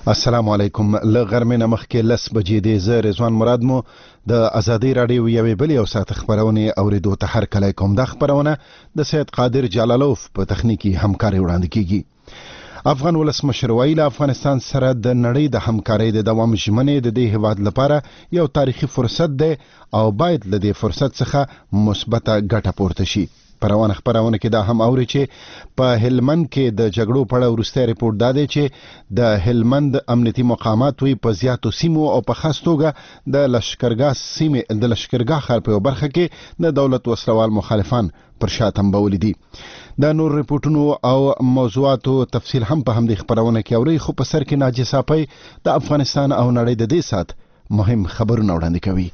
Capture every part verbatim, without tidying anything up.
السلام علیکم. له غرمې نه مخکې لس بجې دی. زه رضوان مراد مو د ازادي راډیو یوې بلې او ساعت خبرونه اوریدو ته هرکلی کوم. دا خبرونه د سید قادر جلالوف په تخنیکی همکاري وړاندې کیږي. افغان ولسمشر وایي له افغانستان سره د نړۍ د همکارۍ د دوام ژمنې د دې هیواد لپاره یو تاریخي فرصت دی او باید له دې فرصت څخه مثبته ګټه پورته شي. په روانه خبرونه کې دا هم اوري چې په هلمند کې د جګړو په اړه وروستی ریپورت دا دی چې د هلمند امنیتي مقامات وی په زیاتو سیمو او په خاص توګه د لشکرګاه سیمې د لشکرګاه ښار په برخه کې د دولت وسلوال مخالفان پر شا تنبولي دي. دا نور ریپورتونو او موضوعاتو تفصیل هم په همدې خبرونه کې اوري، خو په سر کې ناجي صاحب د افغانستان او نړۍ د دې سات مهم خبرونه وړاندې کوي.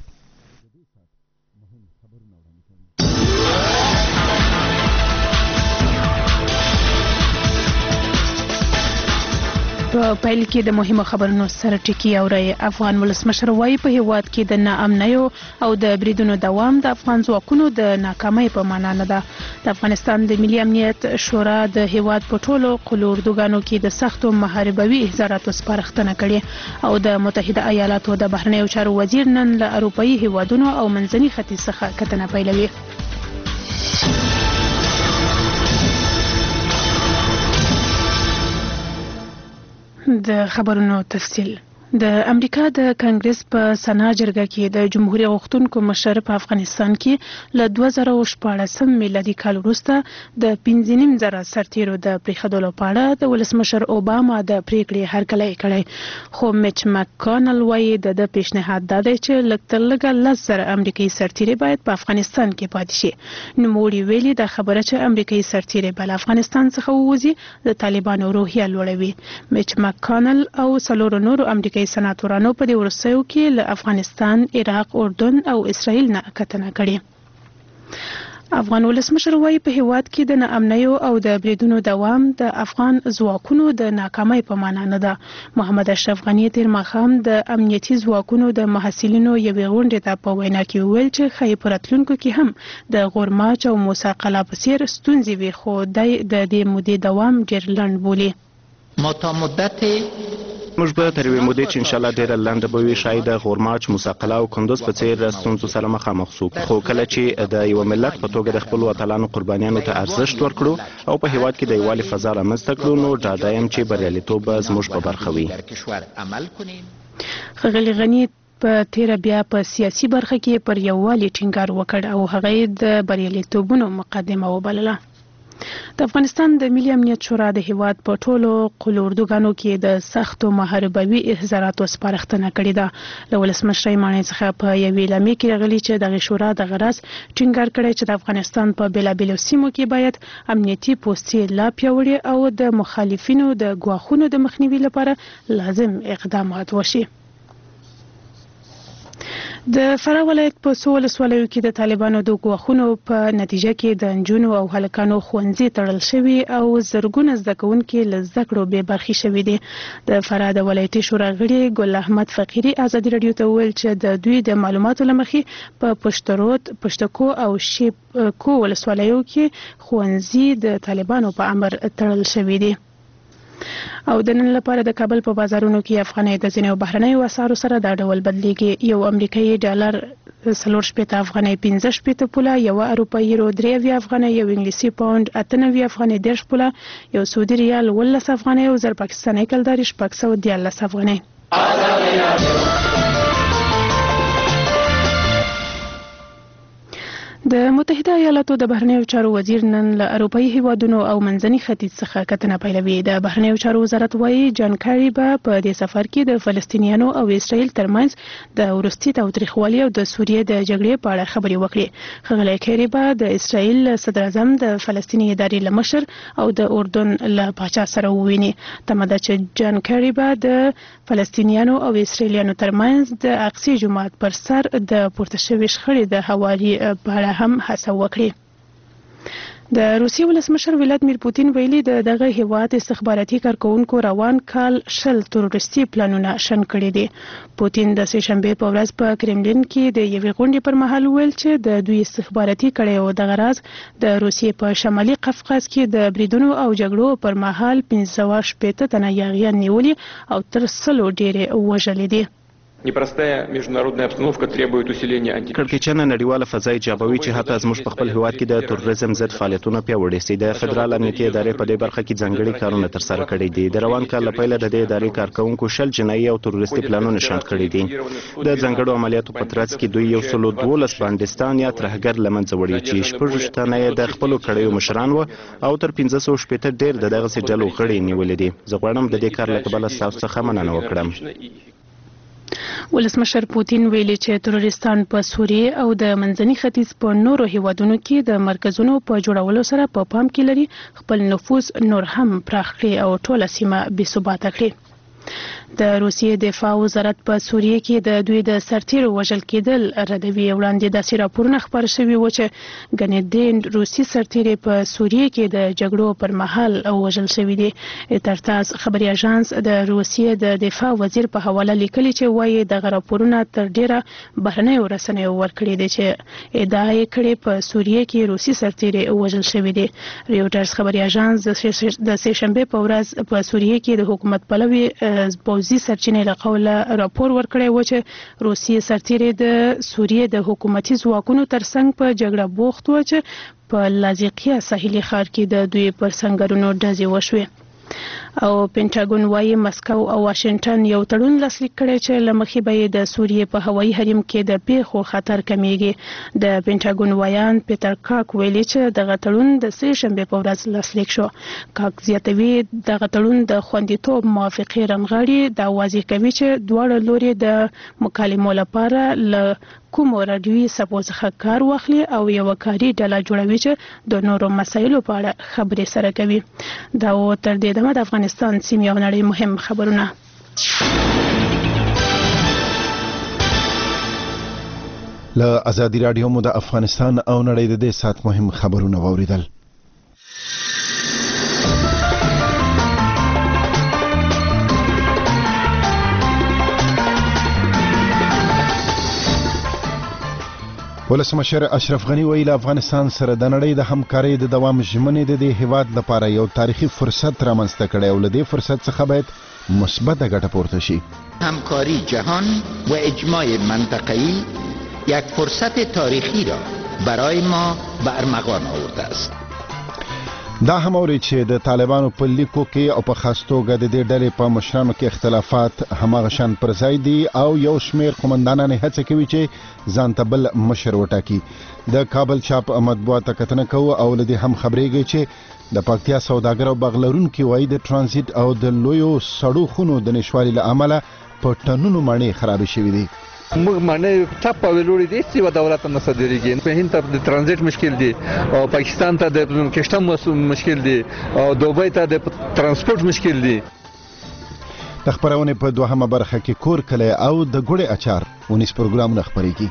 په پیل کې د مهمو خبرونو سره ټکی اوري. افغان ولسمشر وایي په هیواد کې د ناامنیو او د بریدونو دوام د افغان ځواکونو د ناکامۍ په معنا نه ده. د افغانستان د ملي امنیت شورا د هیواد په ټولو قلو اردوګانو کې د سختو محاربوي احزاراتو سپارښتنه کړې او د متحده ایالاتو د بهرنیو چارو وزیر نن له اروپایي هیوادونو او منځني ختیځ څخه کتنه پیلوي. د خبرونو تفصیل. د امریکا د کانګرس په سنا جرګه کې د جمهوریت غوښتونکو مشر په افغانستان کې له دوه زره شپاړسم میلادي کال وروسته د پنځه نیم زره سرتیرو د پریښودلو په اړه د ولسمشر اوباما د پریکړې هرکلی کړی، خو میچ مکانل وایي د د پیشنهاد دا دی چې لږ تر لږه لس زره امریکایي سرتیري باید په افغانستان کې پاتې شي. نوموړي ویلي دا خبره چې امریکایي سرتیري به له افغانستان څخه ووځي د طالبانو روحیه لوړوي. میچ مکانل او څلورو نورو امریکایي سناتورانو په دې وروستیو کې له افغانستان، عراق، اردن او اسرائیل نه کتنه کړې. افغان ولسمشر وایي په هیواد کې د ناامنیو او د بریدونو دوام د افغان ځواکونو د ناکامۍ په معنا نه ده. محمد اشرف غني تیر ماښام د امنیتي ځواکونو د محصلینو یوې غونډې ته په وینا کې وویل چې ښایي په راتلونکو کې هم د غورماچ او موسی قلعه په څیر ستونزې وي، خو دی د دې مودې دوام ډېر لنډ بولي. متمدت موږ به تر یوې مودې چې انشاءالله ډېره لنډه به وي، ښایي د غورماچ، موسی قلعه او کندوز په څېر ستونزو سره مخامخ شو، خو کله چې د یوه ملت په توګه د خپلو اتلانو قربانیانو ته ارزښت ورکړو او په هیواد کې د یووالي فضا رامنځته کړو، نو ډاډه یم چې بریالیتوب به زموږ په برخه وي. ښاغلي غني په تیره بیا په سیاسي برخه کې پر یووالي ټینګار وکړ او هغه د بریالیتوبونو مقدمه وبلله. د افغانستان د ملي امنیت شورا د هیواد په ټولو قلو اردوګانو کې د سختو محاربوي احزاراتو سپارښتنه کړې ده. له ولسمشر ماڼۍ څخه په یوې اعلامیې کې راغلي چې دغه شورا دغه راز ټینګار کړی چې د افغانستان په بېلابېلو سیمو کې باید امنیتي پوستې لا پیاوړې او د مخالفینو د ګواښونو د مخنیوي لپاره لازم اقدامات وشي. د فراه ولایت په څو ولسوالیو کې د طالبانو د ګواښونو په نتیجه کې د نجونو او هلکانو ښوونځي تړل شوي او زرګونه زده کوونکي له زده کړو بې برخې شوي دي. د فراه د ولایتي شورا غړي ګل احمد فقیري ازادي راډیو ته وویل چې د دوی د معلوماتو له مخې په پشترود، پشتکو او شیب کو ولسوالیو کې ښوونځي د طالبانو په امر تړل شوي دي. او د نن لپاره د کابل په بازارونو کې افغانۍ د ځینو بهرنیو اسعارو سره دا ډول بدلیږي. یو امریکایي ډالر څلور شپېته افغانۍ پنځه شپېته پوله، یو اروپایي یورو درې اویا افغانۍ، یو انګلیسي پاونډ اته نوي افغانۍ دېرش پوله، یو سعودي ریال اوولس افغانۍ او زر پاکستاني کلدارې شپږ سوه دیارلس افغانۍ. د متحده ایالاتو د بهرنیو چارو وزیر نن له اروپایي هیوادونو او منځني ختیځ څخه کتنه پیلوي. د بهرنیو چارو وزارت وایي جان کاری به په دې سفر کې د فلسطینیانو او اسرائیل ترمنځ د وروستي تاوتریخوالي او د سوریې د جګړې په اړه خبرې وکړي. ښاغلی کاری به د اسرائیل صدر اعظم، د فلسطیني ادارې له مشر او د اردن له پاچا سره وویني. تمه ده چې جان کاری به د فلسطینیانو او اسرائیلیانو ترمنځ د اقصی جومات پر سر د پورته شوي شخړې د هواري په اړه هم هڅه وکړي. د روسیې ولسمشر ولادیمیر پوتین ویلي د دغه هیواد استخباراتي کارکونکو روان کال شل تروریستي پلانونه شن کړي دي. پوتین د سه شنبه په ورځ په کرملین کې د یوې غونډې پر مهال ویل چې د دوی استخباراتي کړي او د غراز د روسیې په شمالي قفقاز کې د بریدونو او جګړو پر مهال پنځه سوه شپېته تنه یاغیان نیولي او تر سلو ډېرې وژلي دي. Непростая международная обстановка требует усиления антiterрористических. کړکېچنه نړیواله فضا ایجابوي چې حتی زموږ په خپل هیواد کې د تروریزم ضد فعالیتونه پیاوړي سي. د فدرال امنیتي ادارې په دې برخه کې ځانګړي کارونه ترسره کړي دي. د روان کال له پیله د دې ادارې کارکونکو شل جنایي او تروریستي پلانونه شنډ کړي دي. د ځانګړو عملیاتو په ترڅ کې دوی یو سلو دولس بانډستان یا ترهګر له منځه وړي چې شپږ تنه یې د خپلو کړیو مشران وو او تر پنځه سوه شپېته ډېر د دغسې ډلو غړي نیولي دي. زه غواړم د دې کار له کبله ستاسو څخه مننه وکړم. ولسمشر پوتین ویلي چې تروریستان په سوریه او د منځني ختیځ په نورو هیوادونو کې د مرکزونو په جوړولو سره په پام کې لري خپل نفوذ نور هم پراخ کړي او ټوله سیمه بې ثباته کړي. د روسیې دفاع وزارت په سوریه کې د دوی د سرتیرو وژل کېدل ردوي. وړاندې داسې راپورونه خپاره شوي و چې ګڼې ډېر روسي سرتیري په سوریه کې د جګړو پر مهال وژل شوي دي. ترتاز خبري اژانس د روسیې د دفاع وزیر په حواله لیکلي چې وایي دغه راپورونه تر ډېره بهرنیو رسنیو ورکړي دي چې ادعا یې کړې په سوریه کې روسي سرتیري وژل شوي دي. ریوټرز خبري اژانس د سه شنبه په ورځ په سوریه کې د حکومت پلوي پوځي سرچینې له قوله راپور ورکړی و چې روسیې سرتیري د سوریې د حکومتي ځواکونو ترڅنګ په جګړه بوخت و چې په لازقیه ساحلي ښار کې د دوی پر سنګرونو ډزې وشوې. او پینټاګون وایي مسکو او واشنگټن یو تړون لاسلیک کړی چې له مخې به یې د سوریې په هوایي حریم کې د پیښو خطر کمیږي. د پینټاګون وایان پیټر کاک ویلي چې دغه تړون د سه شنبه په ورځ لاسلیک شو. کاک زیاتوي دغه تړون د خوندیتوب موافقې رانغاړي. دا واضح کوي چې دواړه لوري د مکالمو لپاره له کومو رادیوي سپو څخه کار واخلي او یو کاري ډله جوړوي چې د نورو مسایلو په اړه خبرې سره کوي. دا و تر دې دمه د افغانستان سیمې او نړۍ مهم خبرونه. له ازادي رادیو مو د افغانستان او نړۍ د دې سات مهم خبرونه واوریدل. ولسمشر اشرف غنی ویل افغانستان سره د نړۍ د همکارۍ د دوام ژمنې د دې هیواد لپاره یو تاریخي فرصت رامنځته کړی او له دې فرصت څخه باید مثبت ګټه پورته شي. همکاری جهان و اجماع منطقه‌ای یک فرصت تاریخی را برای ما به ارمغان آورده است. دا هم اوري چې د طالبانو په لیکو کې او په خاص توګه د دې ډلې په مشرانو کې اختلافات هماغه شان پر ځای دي او یو شمېر قومندانان هڅه کوي چې ځان ته بل مشر وټاکي. د کابل چاپ مطبوعات کتنه کوي او لدی هم خبرېږي چې د پکتیا سوداګر او بغلرونکو وایي د ترانزیت او د لویو سړو خونو د نشوالي له امله په ټنونو مڼې خراب شوي دي. موږ معنی ټاپ وروړي دي چې دولت نه صادرېږي. په هند ته د ترانزیت مشکل دي او پاکستان ته د کشتم مشکل دي او دوبۍ ته د ترانسپورت مشکل دي. د خبرونه په دوهمه برخه کې کور کله او د ګوړې اچار ونیس پروګرام نه خبرېږي.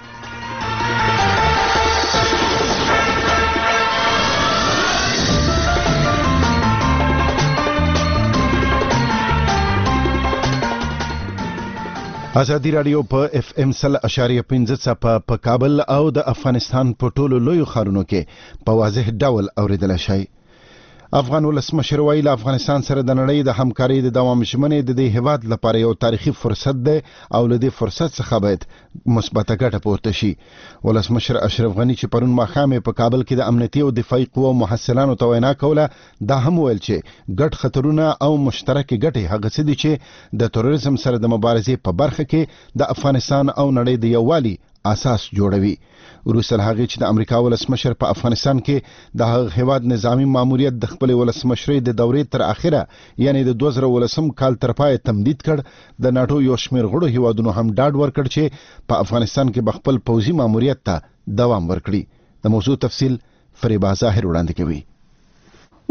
ازادي رادیو په اف ام سل اشاریه پنځه څپه په کابل او د افغانستان په ټولو لویو ښارونو کې په واضح ډول اوریدل شي. افغان ولسمشر ویل افغانستان سره د نړۍ د همکارۍ د دوام ژمنې د دې هیواد لپاره یو تاریخي فرصت ده او له دې فرصت څخه باید مثبت ګټه پورته شي. ولسمشر اشرف غنی چې پرون ماښام په کابل کې د امنیتي او دفاعي قوو محصلانو ته وینا کوله دا هم ویل چې ګډ خطرونه او مشترکې ګټې هغه څه دي چې د تروریزم سره د مبارزې په برخه کې د افغانستان او نړۍ د یووالي اساس جوړوي. وروسته هغه چې د امریکا ولسمشر په افغانستان کې د هغه هیواد نظامی ماموریت د خپل ولسمشرۍ د دورې تر اخره یعنی د دوه زره ولسم کال تر پای تمدید کړ د ناتو یو شمېر غړو هیوادونو هم ډاډ ورکړ چې په افغانستان کې بخپل پوځي ماموریت ته دوام ورکړي. د موضوع تفصیل فریبا ظاهر وړاندې کوي.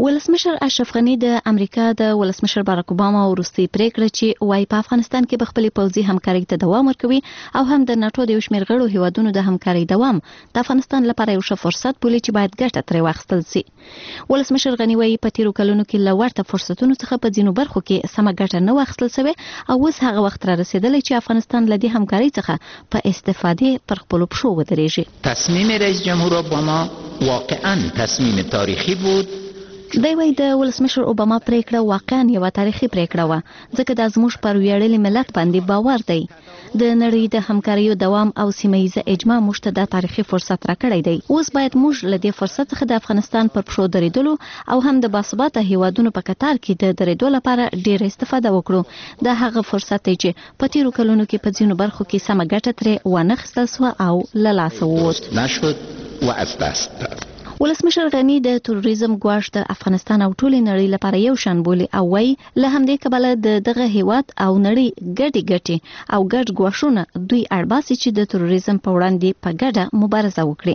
ولسمشر اشرف غنی د امریکا د ولسمشر باراک اوباما وروستي پریکړه چې وايي په افغانستان کې بخپلې پوځي همکاري ته دوام ورکوي او هم د ناتو د یو شمېر غړو هیوادونو د همکاري دوام د افغانستان لپاره یو ښه فرصت بولي چې باید ګټه ترې واخیستل شي. ولسمشر غنی وايي په تیرو کلونو کې له ورته فرصتونو څخه په ځینو برخو کې سمه ګټه نه واخیستل شوې او اوس هغه وخت را رسیدلی چې افغانستان له دې همکاري څخه په استفادې پر خپلو پښو ودرېږي. تصمیم رئیس جمهور اوباما واقعا تصمیم تاریخی بود. دی وايي د ولسمشر اوباما پریکړه واقعا یو تاریخي پریکړه و ځکه د زموږ پر ویاړلي ملت باندې باور دی. د نړۍ د همکاریو دوام او سیمه‌ییزه اجماع موږ ته د تاریخي فرصت راکړی دی. اوس باید موږ له دې فرصت څخه د افغانستان پر پښو درېدلو او هم د باثباته هیوادونو په کتار کې د درېدو لپاره ډېر استفاده وکړو. دا هغه فرصت دی چې په تیرو کلونو کې په ځینو برخو کې سمه ګټه ترې ونه اخیستل سوه او له لاسه ووت. نشد و از دست رفت. ولسمشر غنی د تروریزم ګواښ د افغانستان او ټولې نړۍ لپاره یو شان بولي او وايي له همدې کبله د دغه هیواد او نړۍ ګډې ګټې او ګډ ګواښونه دوی اړباسي چې د تروریزم په وړاندې په ګډه مبارزه وکړي.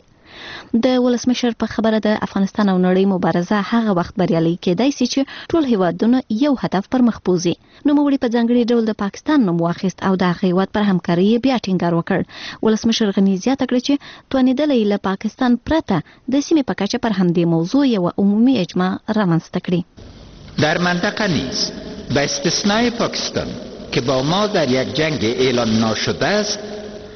د ولسمشر په خبره د افغانستان او نړۍ مبارزه هغه وخت بریالۍ کېدای شي چې ټول هیوادونه یو هدف پر مخ بوزي. نوموړي په ځانګړي ډول د پاکستان نوم واخیست او د هغه هیواد پر همکاري بیا ټینګار وکړ. ولسمشر غنی زیاته کړه چې توانیدلی له پاکستان پرته د سیمې په کچه پر همدې موضوع یو عمومي اجماع رامنځته کړي. در منطقه نیز به استثنای پاکستان که با ما در یک جنگ اعلان ناشده است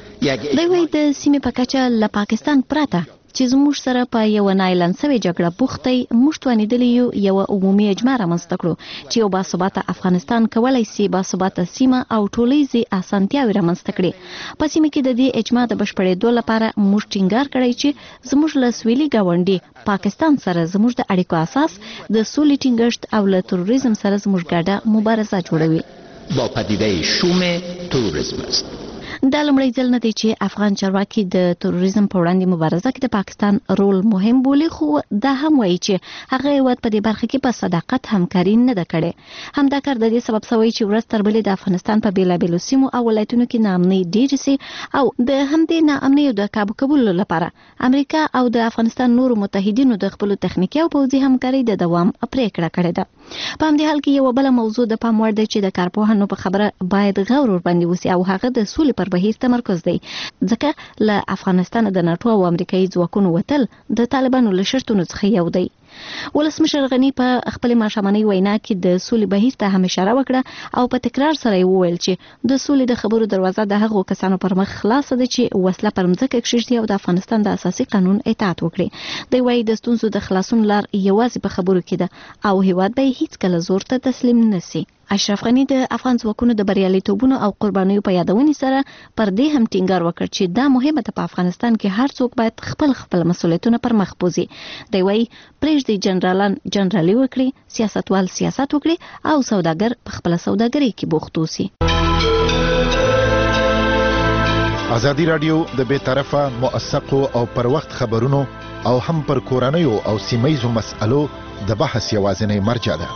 دی وايي د سیمې په کچه له پاکستان پرته چې زموږ سره په یو نه اعلان شوې جګړه بوختی موږ توانیدلی یو یو عمومي اجماع رامنځته کړو چې یو باثباته افغانستان کولی شي باثباته سیمه او ټولیزې اسانتیاوې رامنځته کړي. په سیمه کې د دې اجماع د بشپړېدو لپاره موږ ټینګار کړی چې زموږ له سویلي ګاونډي پاکستان سره زموږ د اړیکو اساس د سولې ټینګښت او له تروریزم سره زموږ ګډه مبارزه جوړوي. با پدیده شوم تروریسم است. دا لومړی ځل نه دی چې افغان چارواکي د تروریزم په وړاندې مبارزه کې د پاکستان رول مهم بولي، خو دا هم وایي چې هغه هیواد په دې برخه کې په صداقت همکاري نه ده کړې. همدا کار د دې سبب شوی چې ورځ تر بلې د افغانستان په بېلابېلو سیمو او ولایتونو کې ناامنۍ ډېرې سي او د همدې ناامنیو د کابو کولو لپاره امریکا او د افغانستان نورو متحدینو د خپلو تخنیکي او پوځي همکارۍ د دوام پریکړه کړې ده. په همدې حال کې یو بله موضوع د پام وړ ده چې د کارپوهانو په خبره باید غور ورباندې وسي او هغه د سولې پر بهیر تمرکز دی، ځکه له افغانستان د ناتو او امریکایي ځواکونو وتل د طالبانو له شرطونو څخه یو دی. ولسمشر غنی په خپل ماښامنۍ وینا کې د سولې بهیر ته هم اشاره وکړه او په تکرار سره یې وویل چې د سولې د خبرو دروازه د هغو کسانو پر مخ خلاصه ده چې وسله پر مځکه کښېږدي او د افغانستان د اساسي قانون اطاعت وکړي. دی وایي د ستونزو د خلاصون لار یوازې په خبرو کې ده او هیواد به هیڅکله زور ته تسلیم نه سي. اشرف غنی د افغان ځواکونو د بریالیتوبونو او قربانیو په یادونې سره پر دې هم ټینګار وکړ چې دا مهمه ده په افغانستان کې هر څوک باید خپل خپل مسؤلیتونه پر مخ بوزي. دی وایي پرېږدي جنرالان جنرالي وکړي، سیاستوال سیاست وکړي او سوداګر په خپل سوداګرۍ کې بوخت اوسي. ازادي رادیو د بې طرفه موثقو او پر وخت خبرونو او هم پر کورنیو او سیمه‌ییزو مسألو د بحث یوازینی مرجع ده.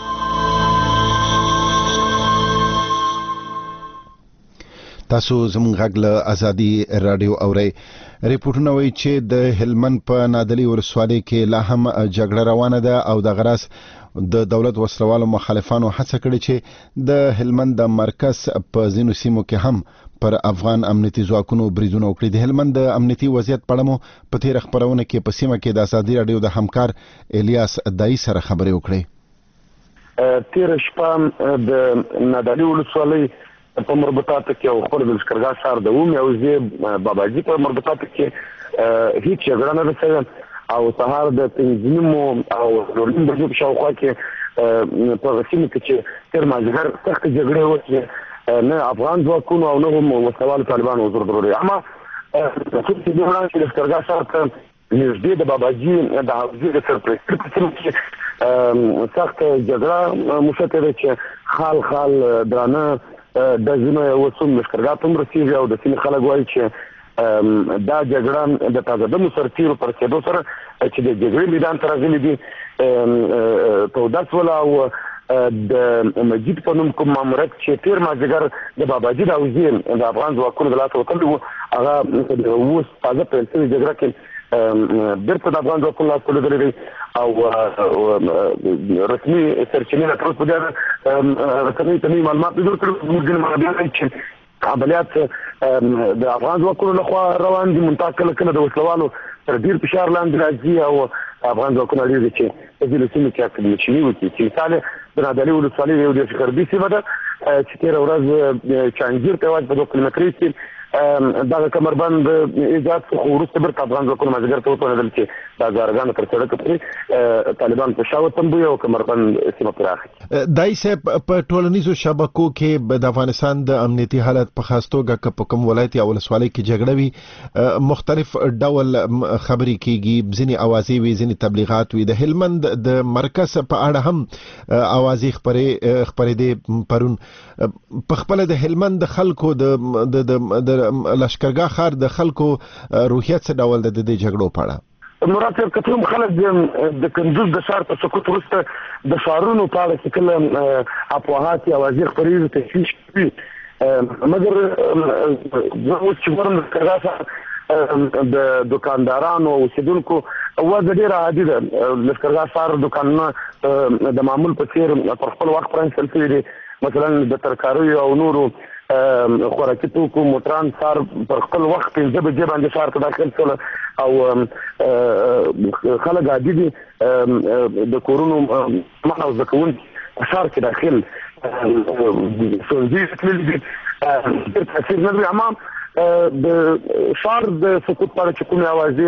تاسو زموږ غږ له ازادي رادیو اورئ. ریپورتونه وایي چې د هلمند په نادلي ولسوالۍ کې لا هم جګړه روانه ده او د غراس د دولت وسلوالو مخالفانو هڅه کړې چې د هلمند د مرکز په ځینو سیمو کې هم پر افغان امنیتي ځواکونو بریدونه وکړي. د هلمند د امنیتي وضعیت په اړه مو په تېره خپرونه کې په سیمه کې د ازادي رادیو د همکار الیاس دایي سره خبرې وکړې. تېره شپه د نادلي ولسوالۍ په مربوطاتو کې او خور د لشکرګاه ښار د اومې او زی باباجي په مربوطاتو کې هیڅ جګړه نه ده شوې او سهار د پنځه نیمو او نورم بجو په شاوخوا کې په سیمه کې چې تېر مازدیګر سختې جګړې وشوې، نه افغان ځواکونو او نه هم وسلوالو طالبانو حضور درلودی. اما څوک چې دې وړاندې چې لشکرګاه ښار ته نږدې د باباجي د حوزې د سرپرستۍ په سیمه کې سخته جګړه موشتې ده چې خال خال درانه د ځینو اوس هم لښکرګاه ته هم رسېږي او د سیمې خلک وایي چې دا جګړه د تازهدمو سرتېرو پر رسېدو سره چې د جګړې میدان ته راغلي دي توده شوله او د مجید په نوم کوم ماموریت چې تېر مازدیګر د باباجي د حوزې د افغان ځواکونو د لاسه وتلی و هغه د اوس تازه پیل شوې جګړه کې بیرته د افغان ځواکونو لاس ته لوېدلی دی او رسمي سرچینې نه تر اوسه پورې رسنیو ته نوي معلومات نه دي ورکړي. موږ ځینې منابع لري چې عملیات د افغان ځواکونو لخوا روان دي، منتها کله کله د وسلوالو تر ډېر فشار لاندې راځي او افغان ځواکونه اړ دي چې په ځینو سیمو کې اکملچیني وکړي. چې مثال د نادعلي ولسوالۍ یو دېرش غربي سیمه ده چې تېره ورځ چانګیر ته یوازې په دوه کیلومترۍ کې دغه کمربند ایجاد شو، خو وروسته بیرته افغان ځواکونه مازدیګر ته وتوانېدل چې دا ګارګانو تر سړک پورې طالبان په شا وتمبوي او کمربند سیمه پراخ کړي. دای صاحب په ټولنیزو شبکو کې د افغانستان د امنیتي حالت په خاص توګه که په کوم ولایت یا ولسوالۍ کې جګړه وي مختلف ډول خبرې کیږي، ځینې اوازې وي، ځینې تبلیغات وي. د هلمند د مرکز په اړه هم اوازې خبرې خبرېدې پرون. په خپل د هلمند د خلکو د د لشکرګاه ښار د خلکو روحیت څه ډول د دې جګړو په اړه؟ مراد صاحب کتوم خلک د کندوز د ښار په سقوط وروسته د ښارونو په اړه چې کله افواهات یا اوازې خپرېږي تشویش کوي، مګر زه اوس چې ګورم د دوکاندارانو او اوسېدونکو وضع ډېره عادي ده. لشکرګاه ښار دوکانونه د معمول په څېر پر خپل وخت پرانیستل شوي دي. مثلا د ترکاریو او نورو خوراکي توکو موټران ښار پر خپل وخت پنځه بجې باندې ښار ته داخل شول او خلک عادي دي د کورونو مخ او زده کوونکي ښار کې داخل ښوونځي تللي دي. ډېر تاثیر نه لري. اما د ښار د سقوط په اړه چې کومې اوازې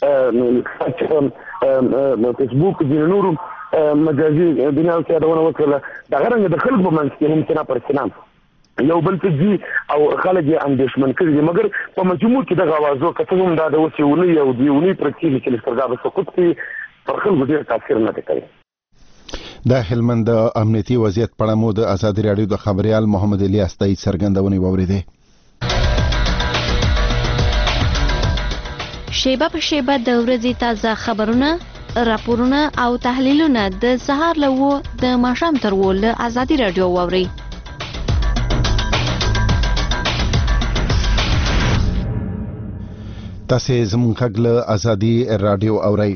فیسبوک ځینې نورو مجازي دنیاو کې یادونه وکړله، دغه رنګه د خلکو په منځ کې هم سنا پر سنا یو بل ته ځي او خلک یې اندېښمن کړي دي. مګر په مجموع کې دغه اوازو که څه هم دا د اوس یو اونۍ او دوې اونۍ پرته کېږي چې لښکرګاه به سقوط کوي، پر خلکو ډېر تاثیر نه دی کوي. د هلمند د امنیتي وضعیت په اړه مو د ازادي راډیو د خبریال محمد الیاس تایید څرګندونې واورېدې. شیبه په شیبه د ورځې تازه خبرونه، راپورونه او تحلیلونه د سهار له اوه د ماښام تر اوه له ازادي راډیو واورئ. تاسې زموږ غږ له ازادي راډیو اورئ.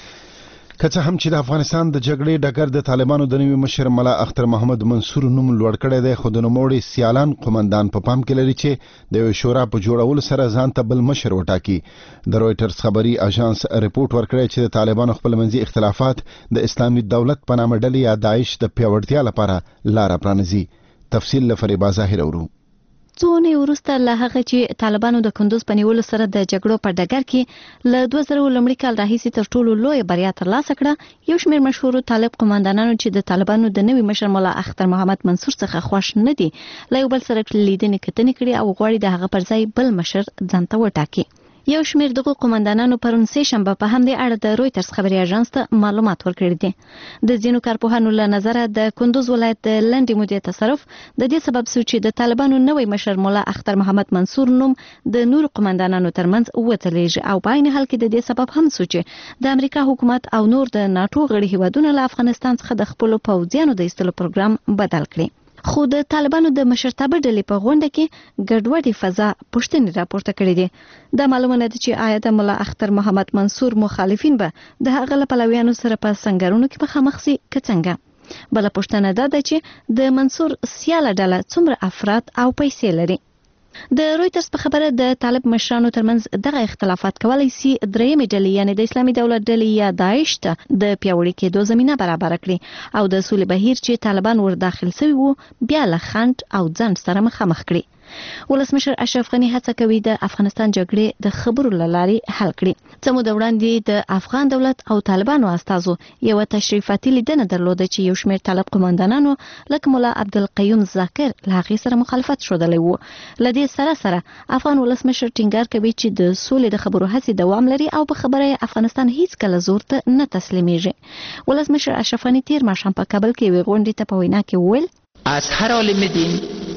که څه هم چې د افغانستان د جګړې ډګر د طالبانو د نوي مشر ملا اختر محمد منصور نوم لوړ کړی دی، خو د نوموړي سیالان قومندان په پام کې لري چې د یو شورا په جوړولو سره ځان ته بل مشر وټاکي. د رویټرز خبري اژانس رپورټ ورکړی چې د طالبانو خپل منځي اختلافات د اسلامي دولت په نامه ډلې یا داعش د پیاوړتیا لپاره لاره پرانیزي. تفصیل له فریبا ظاهر اورو. څو اونۍ وروسته له هغه چې طالبانو د کندوز په نیولو سره د جګړو په ډګر کې له دوه زره لومړي کال راهیسې تر ټولو لویه بریا ترلاسه کړه، یو شمېر مشهورو طالب قومندانانو چې د طالبانو د نوي مشر ملا اختر محمد منصور څخه خوښ نه دي، له یو بل سره لیدنې کتنې کړي او غواړي د هغه پر ځای بل مشر ځان ته وټاکي. یو شمېر دغه قومندانانو پرون سه شنبه په همدې اړه د رویټرز خبري اژانس ته معلومات ورکړي دي. د ځینو کارپوهانو له نظره د کندوز ولایت د لنډې مودې تصرف د دې سبب شو چې د طالبانو نوی مشر مولا اختر محمد منصور نوم د نور قومندانانو ترمنځ وتلیږي او په عین حال کې د دې سبب هم شو چې د امریکا حکومت او نور د ناتو غړي هیوادونو له افغانستان څخه د خپل پوځیانو د ایستلو پروګرام بدل کړي. خو د طالبانو د مشرتابه ډلې په غونډه کې ګډوډي فضا پوښتنې راپورته کړې دي. دا معلومه ده چې آیا د مولا اختر محمد منصور مخالفین به د هغه له پلویانو سره په سنگرونو کې مخامخ سي که څنګه؟ بل پوښتنه ده چې د منصور سیاله ډله څومره افراد او پیسې لري. د رویټرز په خبره د طالب مشرانو ترمنځ دغه اختلافات کولای شي درېیمې ډلې یعنی د اسلامي دولت ډلې یا داعش ته د پیاوړي کېدو زمينه برابر کړي او د سولې بهیر چې طالبان ور داخل شوي وو بیا له خنډ او ځنډ سره مخامخ کړي. ولسمشر اشرف غنی هڅه کوي د افغانستان جګړې د خبرو لاري حل کړي. څه مو د وړاندې د افغان دولت او طالبانو استازو یو تشریفاتي لیدنه درلوده چې یو شمېر طالب قومندانانو لکه مولا عبدالقیوم ذاکر له هغې سره مخالفت شودلی وو. له دې سره سره افغان ولسمشر ټینګار کوي چې د سولې د خبرو هڅې دوام لري او په خبره افغانستان هیڅ کله زور ته نه تسلیمیږي. ولسمشر اشرف غنی تیر ماښام په کابل کې یوې غونډې ته په وینا کې وویل از هر عالم دین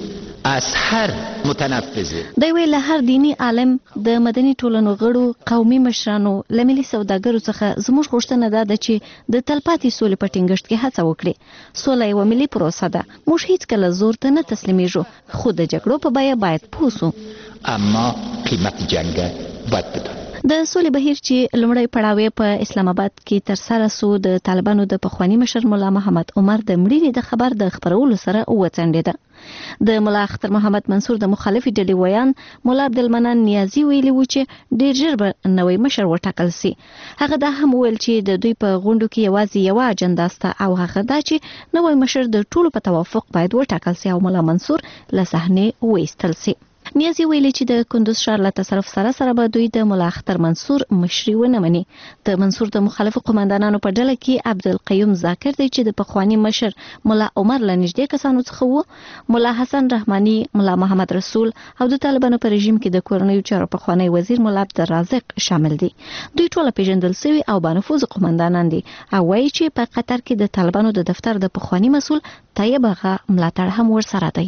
از هر متنفذه دی ویل له هر دینی عالم د مدني ټولنو غړو قومي مشرانو لملي سوداګرو څخه زموږ غوښتنه ده چې د تلپاتې سولې په ټینګښت کې هڅه وکړي. سوله یو ملي پروسه ده، موږ هیڅ کله زور ته نه تسلیمیږو، خو د جګړو په بیه باید پوه سو. اما قیمت جنگ باید بدانیم. د سولې بهیر چې لومړی پړاو په اسلام آباد کې تر سره سو د طالبانو د پخوانی مشر مولا محمد عمر د مړینې د خبر د خبرولو سره وڅنډېده. د مولا اختر محمد منصور د مخالفي ډلې ویان مولا عبدالمنان نیازي ویلي و چې ډېر ژر به نوی مشر وټاکل سي. هغه دا هم ویل چې د دوی په غونډو کې یوازې یو اجنډا سته او هغه دا چې نوی مشر د ټولو په توافق باید وټاکل سي او مولا منصور له صحنې وایستل سي. نیازي ویلي چې د کندوز ښار له تصرف سره سره به دوی د مولا اختر منصور مشري ونه مني. د منصور د مخالفو قومندانانو په ډله کې عبدالقیوم ذاکر دی چې د پخوانی مشر مولا عمر له نږدې کسانو څخه و، مولا حسن رحماني، مولا محمد رسول او د طالبانو په رژیم کې د کورنیو چارو پخوانی وزیر مولا عبدالرازق شامل دي. دوی ټول پیژندل شوي او بانفوذ قومندانان دي او وایي چې په قطر کې د طالبانو د دفتر د پخوانی مسؤل طیب آغا ملاتړ هم ورسره دی.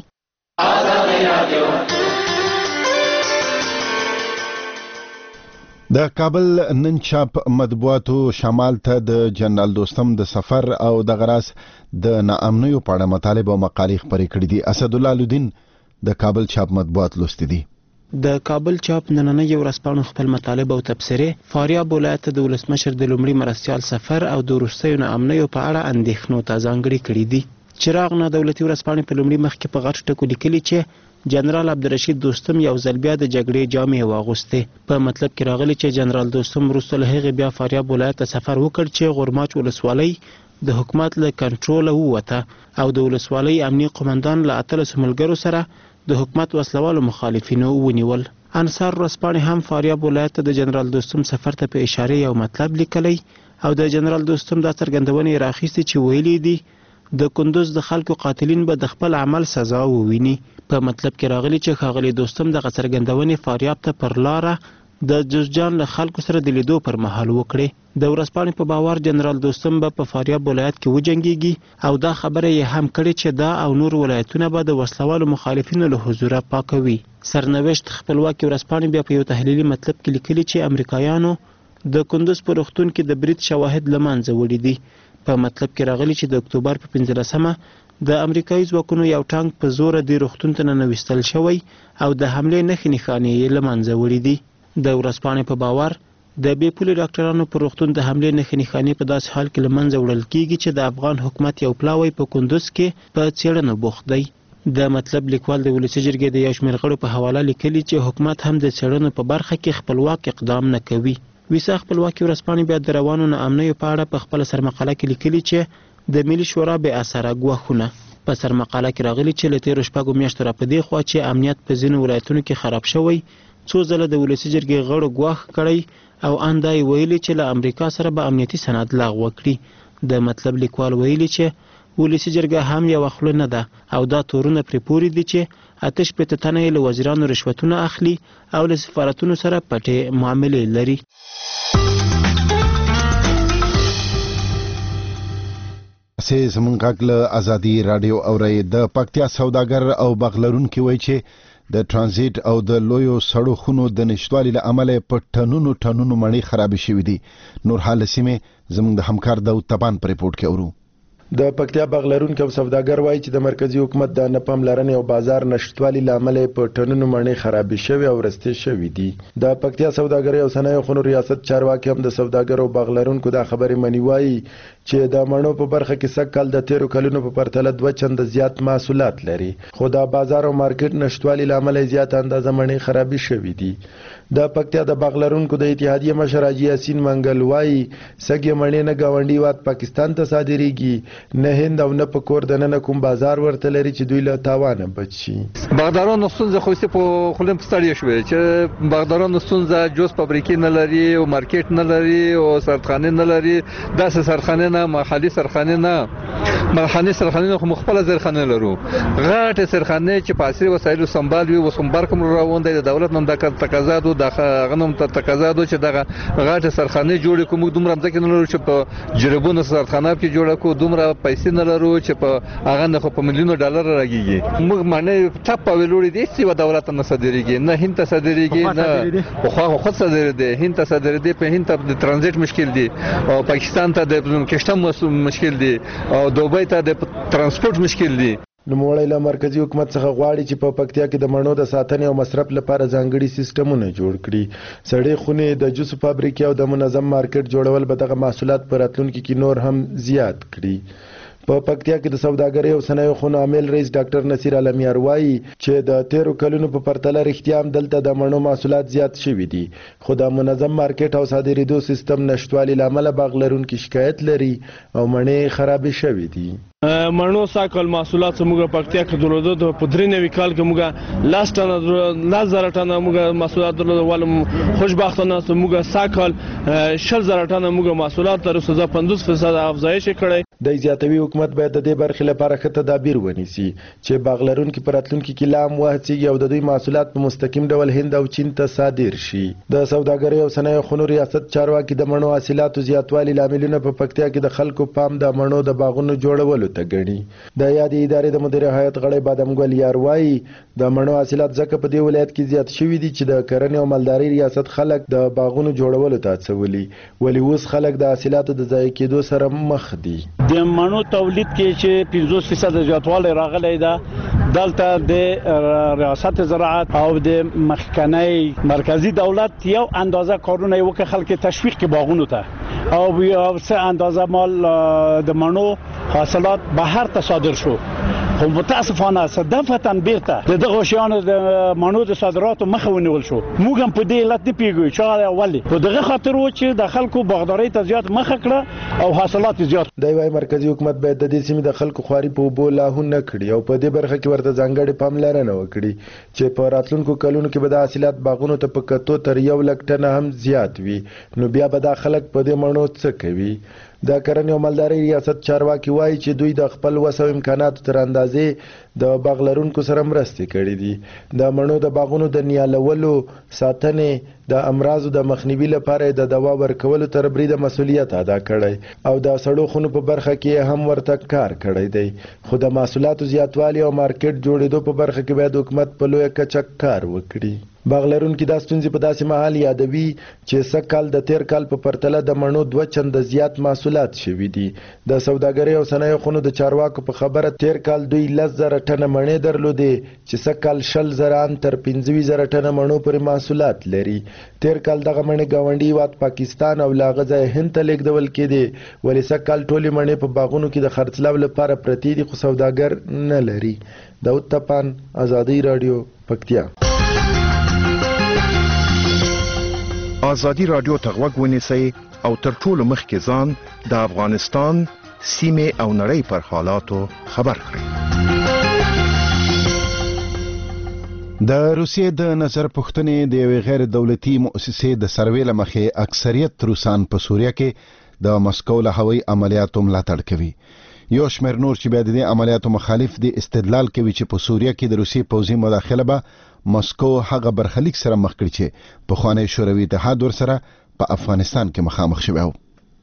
د کابل نن چاپ مطبوعاتو شمال ته د جنرال دوستم د سفر او د غراس د ناامنیو په اړه مطالب او مقالې خپرې کړې دي. اسد الله الدین د کابل چاپ مطبوعات لوستي دي. د کابل چاپ نننۍ ورځپاڼو خپل مطالب او تبصرې فاریاب ولایت د ولسمشر د لومړي مرستیال سفر او د وروستیو ناامنیو په اړه اندېښنو ته ځانګړې کړې دي. چراغ نه دولتي ورځپاڼې په لومړي مخ کې په غټ ټکو لیکلي چې جنرال عبدالرشید دوستم یو ځل بیا د جګړې جامې واغوستې. په مطلب کې راغلی چې جنرال دوستم وروسته له هغې بیا فاریاب ولایت ته سفر وکړ چې غورماچ ولسوالۍ د حکومت له کنټروله ووته او د ولسوالۍ امني قومندان له اتلسو ملګرو سره د حکومت وسلوالو مخالفینو ونیول. انصار ورځپاڼې هم فاریاب ولایت ته د جنرال دوستم سفر ته په اشاره یو مطلب لیکلی او د جنرال دوستم دا څرګندونې راخیستې چې ویلي دي د کندوز د خلکو قاتلین به د خپل عمل سزا وویني. په مطلب کې راغلی چې ښاغلي دوستم دغه څرګندونې فاریاب ته پر لاره د جوزجان له خلکو سره د لیدو پر مهال وکړي. د ورځپاڼې په باور جنرال دوستم به په فاریاب ولایت کې وجنګیږي او دا خبره یې هم کړې چې دا او نور ولایتونه به د وسلوالو مخالفینو له حضوره پاکوي. سرنوشت خپلواکي ورځپاڼې بیا په یو تحلیلي مطلب کې لیکلي چې امریکایانو د کندوز په روغتون کې د برید شواهد له منځه وړي دي. په مطلب کې راغلی چې د اکتوبر په پنځلسمه د امریکایي ځواکونو یو ټانک په زوره د روغتون ته ننویستل شوی او د حملې نښې نښانې یې له منځه وړي دي. د ورځپاڼې په باور د بې پولې ډاکټرانو پر روغتون د حملې نښې نښانې په داسې حال کې له منځه وړل کیږي چې د افغان حکومت یو پلاوی په کندوز کې په څېړنو بوخت دی. د مطلب لیکوال د ولسي جرګې د یو شمېر غړو په حواله لیکلي چې حکومت هم د څېړنو په برخه کې خپلواک اقدام نه کوي. ویسا خپلواکي ورځپاڼې بیا د روانو ناامنیو په اړه په خپله سرمقاله کې لیکلي چې د ملي شورا بې اثره ګواښونه. په سرمقاله کې راغلي چې له تېرو شپږو میاشتو راپدې خوا چې امنیت په ځینو ولایتونو کې خراب شوی، څو ځله د ولسي جرګې غړو ګواښ کړی او ان دا یې ویلي چې له امریکا سره به امنیتي سند لغوه کړي. د مطلب لیکوال ویلي چې ولسي جرګه هم یوه خوله نه ده او دا تورونه پرې پورې دي چې اته شپېته تنه یې له وزیرانو رشوتونه اخلي او له سفارتونو سره پټې معاملې لري. سه زمونږ غږ له ازادي رادیو اوري. د پکتیا سوداګر او بغلرونکو وایي چې د ترانزیت او د لویو سړکونو د نشټوالي له امله په ټنونو ټنونو مڼې خراب شوې دي. نور حال سیمه زمونږ د همکار د تبان پر ریپورت کې اورو. د پکتیا بغلرونکو سوداګر وایي چې د مرکزی حکومت د نپاملرنې او بازار نشټوالي لامل په ټنونو مڼې خراب شوي او رستې شوي دي. د پکتیا سوداګرۍ او صنایعو خونو ریاست چارواکي هم د سوداګرو بغلرونکو دا خبرې مني، وایي چې د مڼو په برخه کې سږ کال د تیرو کلونو په پرتله دوه چنده زیات محصولات لري، خو د بازار او مارکیټ نشټوالي لامل زیات اندازه مڼې خرابې شوي دي. د پکتیا د بغلرونکو د اتحادیه مشر حاجي یاسین منګل وایي سږ مڼې نه ګاونډي وات پاکستان ته صادریږي، نه هند او نه په کور د نن کوم بازار ورته لري چې دوی له تاوانه بچ شي. بغدارانو ستونزه خو څه په خلم ستړي شوې چې بغدارانو ستونزه جوس فابریکې نه لري او مارکیټ نه لري او سرخانه نه لري. داسې سرخانه نه محلي سرخانه نه محلي سرخانه خو مخبل سرخانه لرو. غاټه سرخانه چې په عصري وسایلو سمبال وي وسمبر کوم روان دی د دولت نن د تقاضا دو د غنم ته تقاضا دو چې دغه غاټه سرخانه جوړ کوم دومره ځکه نه لرو چې په جربونو سرخانه کې جوړ کو دومره پیسې نه لرو چې په هغه نه خو په ملیونو ډالر راګيږي. موږ معنی ټاپ ویلوړي دي چې دولت نه صادریږي، نه هند ته صادریږي، نه خو خو خود صادر دي، هند ته صادر دي، په هند ته د ترانزیت مشکل دي او پاکستان ته د کشتم مشکل دي او دوبۍ ته د ترانسپورت مشکل دي. نوموړی له مرکزی حکومت څخه غواړي چې په پکتیا کې د مڼو د ساتنې او مصرف لپاره ځانګړي سیستمونه جوړ کړي. سړې خونې، د جوسو فابریکې او د منظم مارکیټ جوړول به دغه محصولات په راتلونکي کې نور هم زیات کړي. په پکتیا کې د سوداګرۍ او صنایعو خونو عامل رئیس ډاکټر نصیر علمیار وایي چې د تیرو کلونو په پرتله رښتیا هم دلته د مڼو محصولات زیات شوي دي، خو د منظم مارکیټ او صادرېدو سیستم نشتوالي له امله باغ لرونکي شکایت لري او مڼې خرابې شوي دي. مڼو ساکل محصولات موږ پکتیا کې درلودو د په درې نوي کال کې موږ لاس ټنه لاس زره ټنه موږ محصولات درلودو، ولم خوشبختانه موږ ساکل شل زره ټنه موږ محصولات تر اوسه پنځوس فیصد افزایش کړی. د زیاتوي حکومت باید د دې برخې لپاره ښه تدابیر ونیسي چې باغ لرونکي په راتلونکي کې لا هم وهڅېږي او د دوی محصولات په مستقیم ډول هند او چین ته صادر شي. د سوداګرۍ او صنایعو خونو ریاست چارواکي د مڼو حاصلاتو زیاتوالي لاملونه په پکتیا کې د خلکو پام د مڼو د باغونو جوړولو ته ګڼي. د یادې ادارې د مدیر هیئت غړی بادمګل یار وایي د مڼو حاصلات ځکه په دې ولایت کې زیات شوي دي چې د کرنې او مالدارۍ ریاست خلک د باغونو جوړولو ته هڅولي، ولې اوس خلک د حاصلاتو د ضایع کېدو سره مخ دي. د مڼو تولید کې چې پنځوس فیصد زیاتوالی راغلی ده، دلته د ریاست زراعت او د مخکنی مرکزی دولت یو اندازه کارونه وکړي خلک تشویق کې باغونو ته او یو څه اندازه مال د مڼو حاصلات بهر ته صادر شو، خو متاسفانه صدفتا بیرته د دغه شیانو د مڼو د صادراتو مخه ونیول شو. موږ هم په دې علت نه پیږو چې ولې په دغه خاطر و چې د خلکو باغدارۍ ته زیات مخه کړه او حاصلات زیات. د وايي مرکزی حکومت باید د دې سیمې د خلکو خواري په اوبو لاهو نه کړي او په دې برخه کې ورته ځانګړې پاملرنه وکړي چې په راتلونکو کلونو کې به د حاصلات باغونو ته په کتو تر یو لک ټنه هم زیات وي، نو بیا به دا خلک په دې مڼو څه کوي. د کرنې او مالدارۍ ریاست چارواکي وایي چې دوی د خپل وس او امکاناتو تر اندازې د باغ لرونکو سره مرستې کړې دي. د مڼو د باغونو د نیالولو، ساتنې، د امراضو د مخنیوي لپاره د دوا ورکولو تر بریده مسؤلیت ادا کړی او د سړو خونو په برخه کې هم ورته کار کړی دی، خو د محصولاتو زیاتوالي او مارکیټ جوړېدو په برخه کې باید حکومت په لویه کچه کار وکړي. باغ لرونکي دا ستونزې په داسې مهال یادوي چې سږ کال د تیر کال په پرتله د مڼو دوه چنده زیات محصولات شوي دي. د سوداګرۍ او صنایعو خونو د چارواکو په خبره تیر کال دوی لس زره ټنه مڼې درلودې چې سږ کال شل زره ان تر پنځه زره ټنه مڼو پورې محصولات لري. تیر کال دغه مڼې ګاونډي هیواد پاکستان او له هغه ځایه هند ته لیږدول کېدې، ولې سږ کال ټولې مڼې په باغونو کې د خرڅلاو لپاره پرتې دي خو سوداګر نه لري. داود تپان، ازادي راډیو، پکتیا. ازادي راډیو ته غوږ ونیسئ او تر ټولو مخکې ځان د افغانستان سیمې او نړۍ پر حالاتو خبر کړئ. د روسیې د نظر پوښتنې د یوې غیر دولتي مؤسسې د سروې له مخې اکثریت روسان په سوریه کې د مسکو له هوایي عملیاتو ملاتړ کوي. یو شمېر نور چې بیا د دې عملیاتو مخالف دي استدلال کوي چې په سوریه کې د روسیې پوځي مداخله به مسکو هغه برخلیک سره مخ کړي چې پخوانی شوروي اتحاد ورسره په افغانستان کې مخامخ شوی و.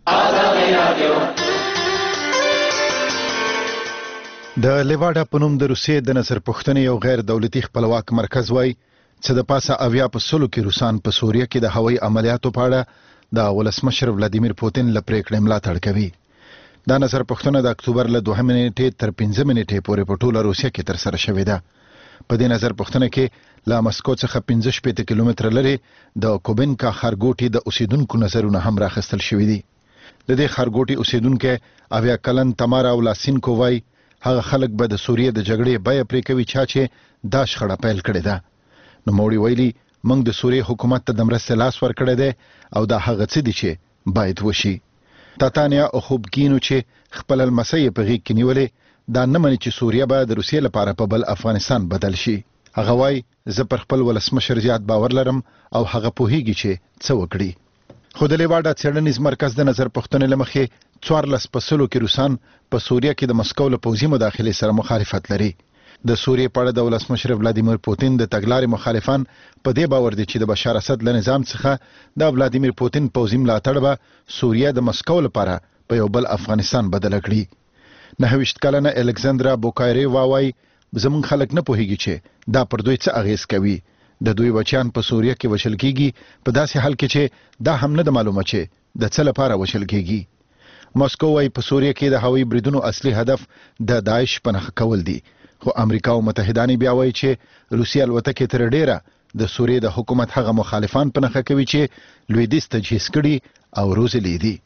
د لیواډا په نوم د روسیې د نظر پوښتنې یو غیر دولتي خپلواک مرکز وایي چې د پاسه اویا په سلو کې روسان په سوریه کې د هوایي عملیاتو په اړه د ولسمشر ولادیمیر پوتین له پریکړې ملاتړ کوي. دا نظر پوښتنه د اکتوبر له دوهمې نیټې تر پنځمې نیټې پورې په ټوله روسیه کې تر سره شوې ده. په دې نظر پوښتنه کې له مسکو څخه پنځه شپېته کیلومتره لري د کوبینکا ښارګوټي د اوسیدونکو نظرونه هم راخستل شوي دي. د دې ښارګوټي اوسیدونکو اویا کلن تمارا ولاسینکو وایي هغه خلک به د سوریې د جګړې بیه پرې کوي چا چې دا شخړه پیل کړې ده. نوموړي ویلي موږ د سوریې حکومت ته د مرستې لاس ورکړی دی او دا هغه څه دي چې باید وشي. تاتانیا اوخوبکینو چې خپل لمسی یې په غېږ کې نیولې دا نه مني چې سوریه به د روسیې لپاره په بل افغانستان بدل شي. هغه وایي زه پر خپل ولسمشر زیات باور لرم او هغه پوهیږي چې څه وکړي. خو د لیواډا څېړنیز مرکز د نظر پوښتنې له مخې څوارلس په سلو کې روسان په سوریه کې د مسکو له پوځي مداخلې سره مخالفت لري. د سوریې په اړه د ولسمشر ولادیمیر پوتین د تګلارې مخالفان په دې باور دي چې د بشار اسد له نظام څخه د ولادیمیر پوتین پوځي ملاتړ به سوریه د مسکو لپاره په یو بل افغانستان بدل کړي. نهه ویشت کلنه الکساندرا بوکایری وایي زمونږ خلک نه پوهیږي چې دا پر دوی څه اغیز کوي. د دوی بچیان په سوریه کې وشل کیږي په داسې حال کې چې دا هم نه د معلومه چې د څه لپاره وشل کیږي. مسکو وايي په سوریه کې د هوایي بریدونو اصلي هدف د داعش پناه کول دي. خو امریکا او متحدان بیا وایي چې روسیه الوتکې تر ډیره د سوریې د حکومت هغه مخالفان په نښه کوي چې لویدیځ تجهیز کړي او روزلي دي.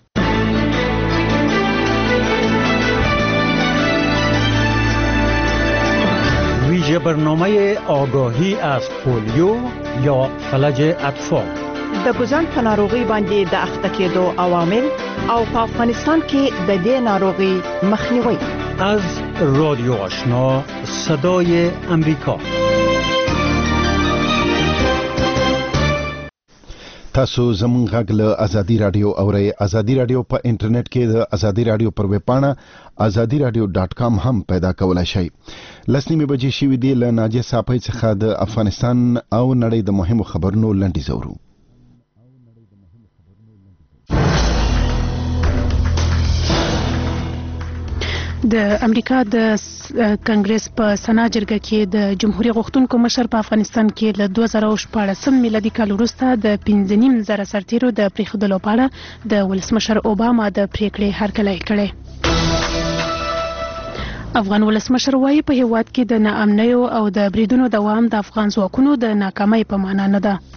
ویژه برنامه آگاهی از پولیو یا فلج اطفال د ګوزن په ناروغي باندې د اخته کېدو عوامل او په افغانستان کې د دې ناروغي مخنیوي. از رادیو آشنا صدای امریکا. تاسو زموږ غږ له ازادي رادیو اورئ. ازادي رادیو په انټرنیټ کې د ازادي رادیو پر ویب پاڼه ازادي رادیو ډاټ کام هم پیدا کولای شئ. لسنیمه بجې شوې دي له ناجیه صافی څخه د افغانستان او نړۍ د مهمو خبرونو لنډیز اورو. د امریکا د کانګرس په سنا جرګه کې د جمهوریت غوښتونکو مشر په افغانستان کې له دوه زره شپاړسم میلادي کال وروسته د پنځه نیم زره سرتیرو د پریښودلو په اړه د ولسمشر اوباما د پریکړې هرکلی کړی. افغان ولسمشر وايي په هیواد کې د ناامنیو او د بریدونو دوام د افغان ځواکونو د ناکامۍ په معنا نه ده.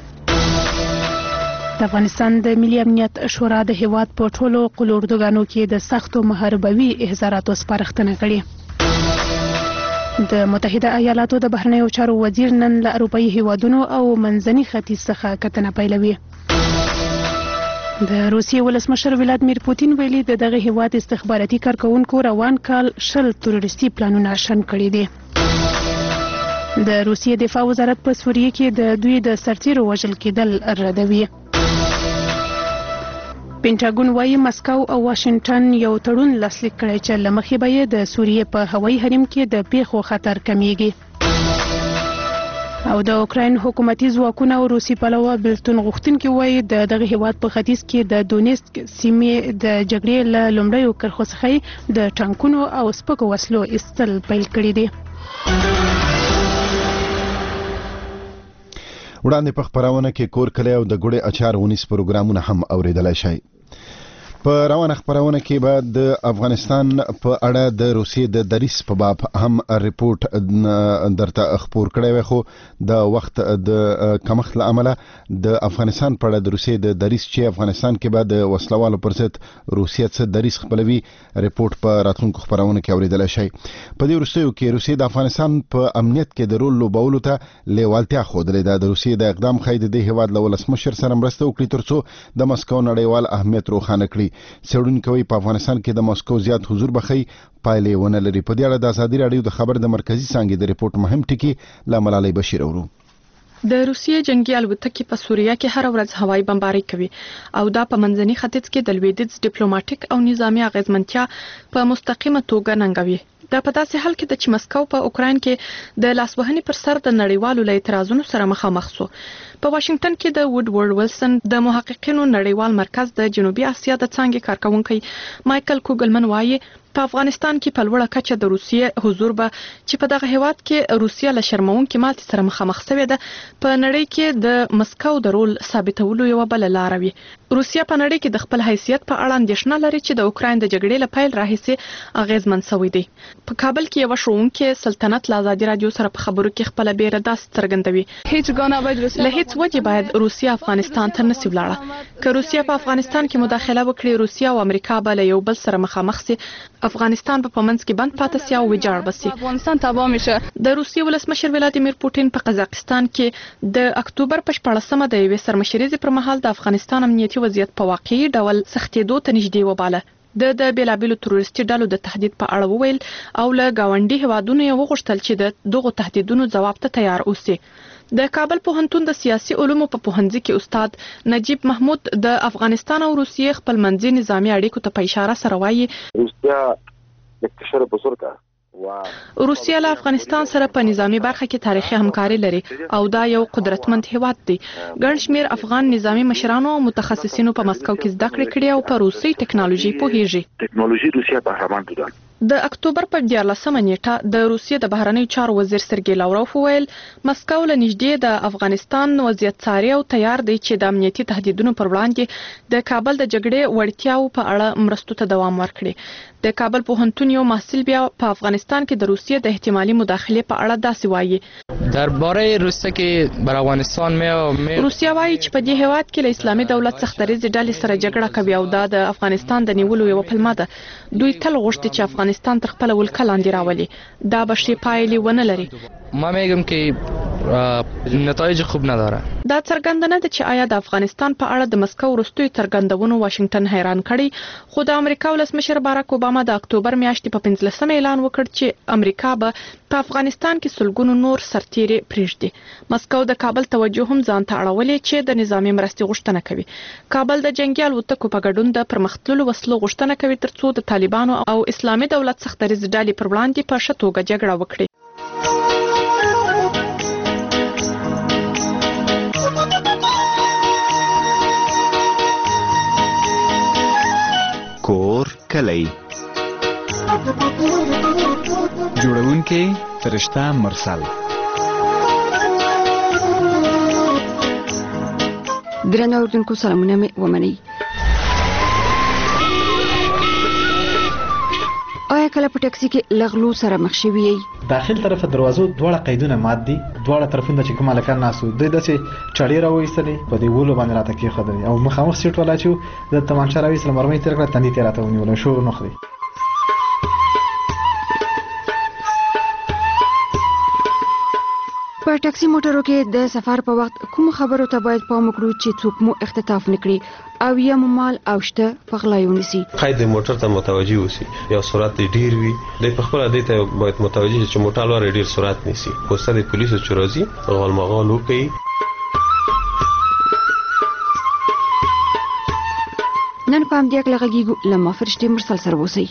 د افغانستان د ملي امنیت شورا د هیواد په ټولو قلوردوګانو کې د سختو محاربوي احضاراتو سپارښتنه کړې. د متحده ایالاتو د بهرنیو چارو وزیر نن له اروپایي هیوادونو او منځني ختیځ څخه کتنه پیلوي. د روسیې ولسمشر ولادیمیر پوتین ویلي د دغه هیواد استخباراتي کارکونکو روان کال شل تروریستي پلانونه شنډ کړي دي. د روسیې دفاع وزارت په سوریه کې د دوی د سرتیرو وژل کېدل ردوي. پینټاګون وايي مسکو او واشنگټن یو تړون لاسلیک کړی چې له مخې به یې د سوریې په هوایي حریم کې د پیښو خطر کمیږي. او د اوکراین حکومتي ځواکونه او روسي پلوه بلتون غوښتونکي وايي د دغه هیواد په ختیځ کې د دونیسک سیمې د جګړې له لومړیو کرښو څخه د ټانکونو او سپکو وسلو ایستل پیل کړي دي. وړاندې په خبرونه کې کور کلی او د ګوړې اچار ونیس پروګرامونه هم اوریدلای شئ. په روانه خبرونه کې به د افغانستان په اړه د روسیې د دریس په باب هم ریپورت درته خبر کړی وي، خو د وخت د کمښت له امله د افغانستان په اړه د روسیې د دریس چې افغانستان کې به د وسلوالو پر ضد روسیې څخه دریس خپلوي ریپورت په راتلونکو خبرونه کې اوریدلای شئ. په دې وروستیو کې روسیې د افغانستان په امنیت کې د رول لوبولو ته لیوالتیا ښودلې ده. د روسیې د اقدام ښایي د دې هیواد له ولسمشر سره مرسته وکړي ترڅو د مسکو نړیوال اهمیت روښانه کړي. څېړونکي په افغانستان کې د مسکو زیات حضور بخي پایلې ونه لري. په دې اړه د ازادي رادیو د خبر د مرکزی څانګې د ریپورت مهم ټکی له ملالۍ بشیر اورو. د روسیې جنگي الوتکې په سوریه کې هر ورځ هوایي بمباري کوي او دا په منځني ختیځ کې د لویدیځ ډیپلوماټیک او نظامی اغیزمنتیا په مستقیمه توګه ننګوي. دا په داسې حال کې د چې مسکو په اوکراین کې د لاسوهنې پر سر د نړیوالو له اعتراضونو سره مخامخ شو. په واشنگټن کې د وډورډ ویلسن د محققینو نړیوال مرکز د جنوبي اسیا د څانګې کارکونکي مایکل کوګلمن وايي په افغانستان کې په لوړه کچه د روسیې حضور به چې په دغه هیواد کې روسیه له شرمونکې ماتې سره مخامخ شوې ده په نړۍ کې د مسکو د رول ثابتولو یو بل لار وي. روسیه په نړۍ کې د خپل حیثیت په اړه اندېښنه لري چې د اوکراین د جګړې له پیل راهیسې اغیزمن شوی دی. په کابل کې یو شوونکې سلطنت له ازادي رادیو سره په خبرو کې خپل بیره داس څرګندوي. هیڅ ګونه باید روسیه له هیڅ وجه باید روسیه افغانستان ته نسی ولاړه. که روسیه په افغانستان کې مداخله وکړي روسیه او امریکا به له یو بل سره مخامخ سي. افغانستان په پمنځ کې بند پاتې سي او ویجاړ بسي. افغانستان تباه میشه. د روسیې ولسمشر ولادیمیر پوتین په قزاقستان کې د اکتوبر په شپاړسمه د یوې سرمشریزې پر مهال د افغانستان امنیتي وضعیت په واقعي ډول سختېدو ته نږدې وباله. د د بیلابیلو تروریستي ډلو د تهدید په اړه وویل او له گاونډي هوادونو یې وغوښتل چې د دغو تهدیدونو جواب ته تیار اوسي. د کابل پوهنتون د سیاسي علومو په پوهنځي کې استاد نجیب محمود د افغانستان او روسیې خپل منځي نظامی اړیکو ته په اشاره سره وایي روسیا اکتشار بزرګه روسیه له افغانستان سره په نظامی برخه کې تاریخي همکاري لري او دا یو قدرتمند هیواد دی. ګڼ شمېر افغان نظامی مشرانو او متخصصینو په مسکو کې زده کړې کړې او په روسي ټکنالوژي پوهیږي. ټکنالوژي روسیه بهرمان بودن. د اکتوبر په دیارلسمه نیټه د روسیې د بهرنیو چارو وزیر سرګی لاوروف وویل مسکو له نږدې د افغانستان وضعیت څاري او تیار دی چې د امنیتي تهدیدونو پر وړاندې د کابل د جګړې وړتیاو په اړه مرستو ته دوام ورکړي. د کابل پوهنتون یو محصل بیا په افغانستان کې د روسیې د احتمالي مداخله په اړه داسې وایي. درباره روسیه کې بر افغانستان مې روسیه وایي چې په دې هیواد کې له اسلامي دولت څخه دریځ ډلې سره جګړه کوي او دا د افغانستان د نیولو یو پلمه ده. دوی تل غوښتي چې افغانستان تر خپل ولکه لاندې راولي. دا به شي پایلې ونه لري. ما میگم که نتایج خوب نداره. دا څرګندونه ده چې آیا د افغانستان په اړه د مسکو وروستیو څرګندونو واشنگټن حیران کړي، خو د امریکا ولسمشر باراک اوباما د اکتوبر میاشتې په پنځلسمه اعلان وکړ چې امریکا به په افغانستان کې سلګونو نور سرتیري پرېږدي. مسکو د کابل توجه هم ځان ته اړولې چې د نظامی مرستې غوښتنه کوي. کابل د جنگي الوتکو په ګډون د پرمختللو وسلو غوښتنه کوي ترڅو د طالبانو او اسلامي دولت څخه دریځ ډلې پر وړاندې په ښه توګه جګړه وکړي. کور کلی جوړونکي فرشته مرسل. درنو اوردونکو سلامونه مې ومنئ. آیا کله په ټاکسي کې لغلو سره مخ شوي یې؟ داخل طرف دروازو دواړه قیدونه مات دي، دواړه طرفونه چې کوم هلکان ناست وو دوی داسې چړې راوایستلې په دې ولو باندې راته کېښودلې او مخامخ سیټ والا چې د تمانچه راویستله مرمۍ تېره کړه تندي ته یې راته ونیوله شور نه خوري. په ټاکسي موټرو کې د سفر په وخت کوم خبرو ته باید پام وکړو چې څوک مو اختطاف نه کړي او یا مو مال او شته په غلا ونیسي؟ قید موټر ته متوجي اوسئ، یا سرعت ډیر وي د په خپل دې ته باید متوجي چې موټر لاره ډیر سرعت نیسي. پوسټ د پولیسو چروزي غول مغول وکړي. نن په همدې اړه غږیږو له ما فرشتې مرسل سره اوسئ.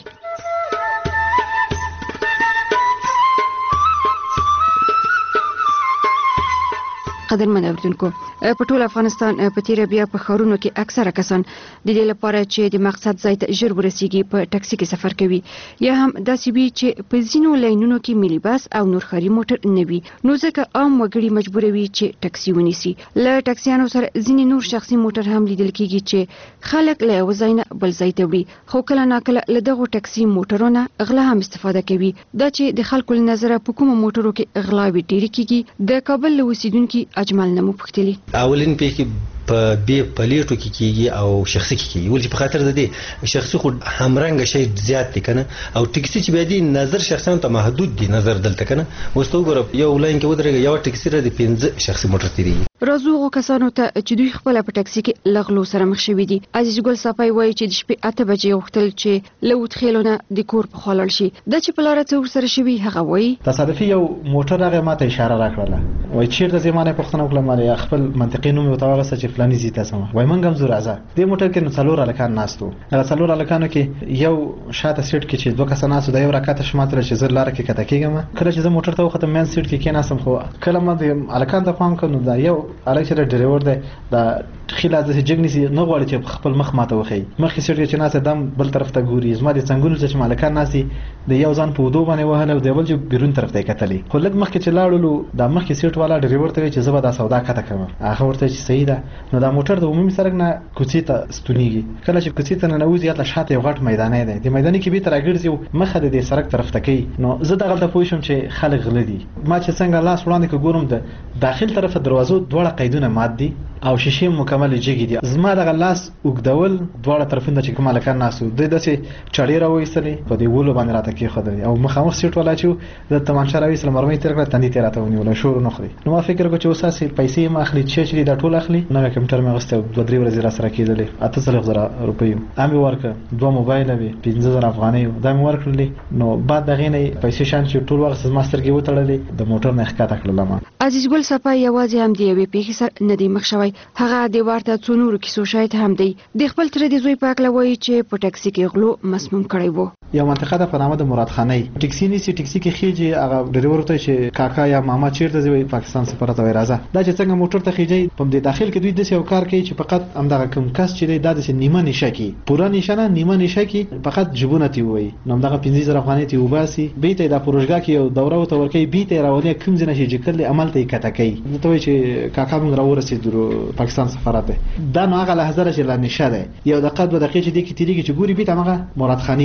قدرمن اوردونکو، په ټول افغانستان په تیره بیا په ښارونو کې اکثره کسان د دې لپاره چې د مقصد ځای ته ژر ورسیږي په ټاکسي کې سفر کوي، یا هم داسې وي چې په ځینو لاینونو کې ملي بس او نور ښاري موټر نه وي، نو ځکه عام وګړي مجبوروي چې ټاکسي ونیسي. له ټاکسیانو سره ځینې نور شخصي موټر هم لیدل کېږي چې خلک له یو ځای نه بل ځای ته وړي، خو کله ناکله له دغو ټاکسي موټرونو غلا هم استفاده کوي. دا چې د خلکو له نظره په کومو موټرو کې غلاوې ډېرې کېږي، د کابل له اوسیدونکي اجمل نه مو پوښتلي. اولین پیښې په بي پلیټو کې کیږي او شخصي کې کیږي، ولې په خاطر د دې شخصي خو همرنګ شي زیات دي کنه، او ټیکسي چې بیا دي نظر شخصانو ته محدود دي نظر دلته کنه. وستو ګور یو لاین کې ودرېږي یو ټیکسي را دي پنځه شخصي موټر تیریږي. راځو هغو کسانو ته چې دوی خپل په ټاکسي کې لغلو سره مخ شوي دي. عزیز ګل صافی وایي چې د شپې اته بجې غوښتل چې له وتخیلو نه د کور په خوا لاړ شي. دا چې په لاره څه ورسره شوي هغه وایي تصادفي یو موټر هغې ماته اشاره راکړله، وایي چېرته ځې؟ ما نه یې پوښتنه وکړه، ما یې خپل منطقي نوم یې ورته واخیسته چې فلاني ځي ته ځمه. وایي موږ هم ځو راځه. دې موټر کې نو څلور هلکان ناست وو. هغه څلور هلکانو کې یو شاته سیټ کې چې دوه کسه ناست وو، دا یو راکاته شو ماته چې زه لاره کې کښته کېږم. کله چې زه موټر ته وختم مین سیټ کې کېناستم، خو کله ما د هلکان ته پام کړ نو دا یو هلک چې ډریور دی دا خیله داسې جګ نیسي، نه غواړي چې خپل مخ ماته وښیي. مخکې سیټ کې چې ناست دم بل طرف ته ګوري، زما د څنګونو چې هلکان ناست دي د یو ځان په ودو باندې وهل او د بل چې بیرون طرف ته یې کتلې. خو لږ مخکې چې لاړلو دا مخکې سیټ والا ډریور ته وایي چې زه به دا سودا کښته کوم. هغه ورته چې صحیح ده. نو دا موټر د عمومي سړک نه کوڅې ته ستونېږي. کله چې کوڅې ته ننوځي هلته شاته یو غټ میدانۍ دی، د میدانۍ کې بېرته راګرځي او مخه د دې سړک طرف ته کوي. نو زه دغلته پوه شوم چې خلک غله دي. ما چې څنګه لاس وړاندې که ګورم د داخل طرف دروازو دواړه قیدونه مات دي او شیشې مکمل جګې دي. زما دغه لاس اوږدول دواړه طرفونه چې کوم هلکان ناست وو دوی داسې چړې راوایستلې په دې ولو باندې راته کېښودلې او مخامخ سیټ والا چې د تمانچه راویستله مرمۍ تېره کړه تندي ته یې راته ونیوله شور نه خوري. نو ما فکر وکړ چې اوس هسې پیسې م اخلي چې چې دي دا ټول اخلي. نوی کمپیوټر مې اخیستی او دوه درې ورځې راسره کېدلې اته څلوېښت زره روپۍ هم یې ورکړه، دوه موبایله وې پنځه زره افغانۍ دا مې ورکړلې. نو بعد د هغې نه یې پیسې شیان چې ټول وخت زما سترګې وتړلې د موټر نه یې ښکته کړله. ما عزیز ګل صفا یوازې هم د یوې پیښې سره نه دی مخ شوی، هغه د ورته څو نورو کیسو شاهد هم دی. د خپل تره د زوی په هکله وایي چې په ټاکسي کې غلو مسموم کړی و. یو منطقه ده په نامه د مراد خانۍ، ټکسي نیسي، ټکسي کې خېجي، هغه ډریور ته چې کاکا یا ماما چیرته ځي پاکستان سفارت ته راځه. دا چې څنګه موټر ته خېجي په دې داخل کې دوی داسې یو کار کوي چې فقط همدغه کوم کس چې دی دا داسې نیمه نشه کوي، پوره نشه نه نیمه نشه کوي، فقط جیبونه ته وایي. نو همدغه پنځه زره افغانۍ ته وباسي، بیرته دا پروژګه کې یو دوره ورته ورکوي، بیرته یې راولي کوم ځای نه چې جکل عمل ته یې کته کوي. ته وایي چې کاکا موږ راورسېدو پاکستان سفارت ته. دا نو هغه لحظه چې لا نشه ده، یو دقیقه دوه دقیقې چې دې کې تېرېږي چې ګوري بیرته همغه مراد خانۍ ده.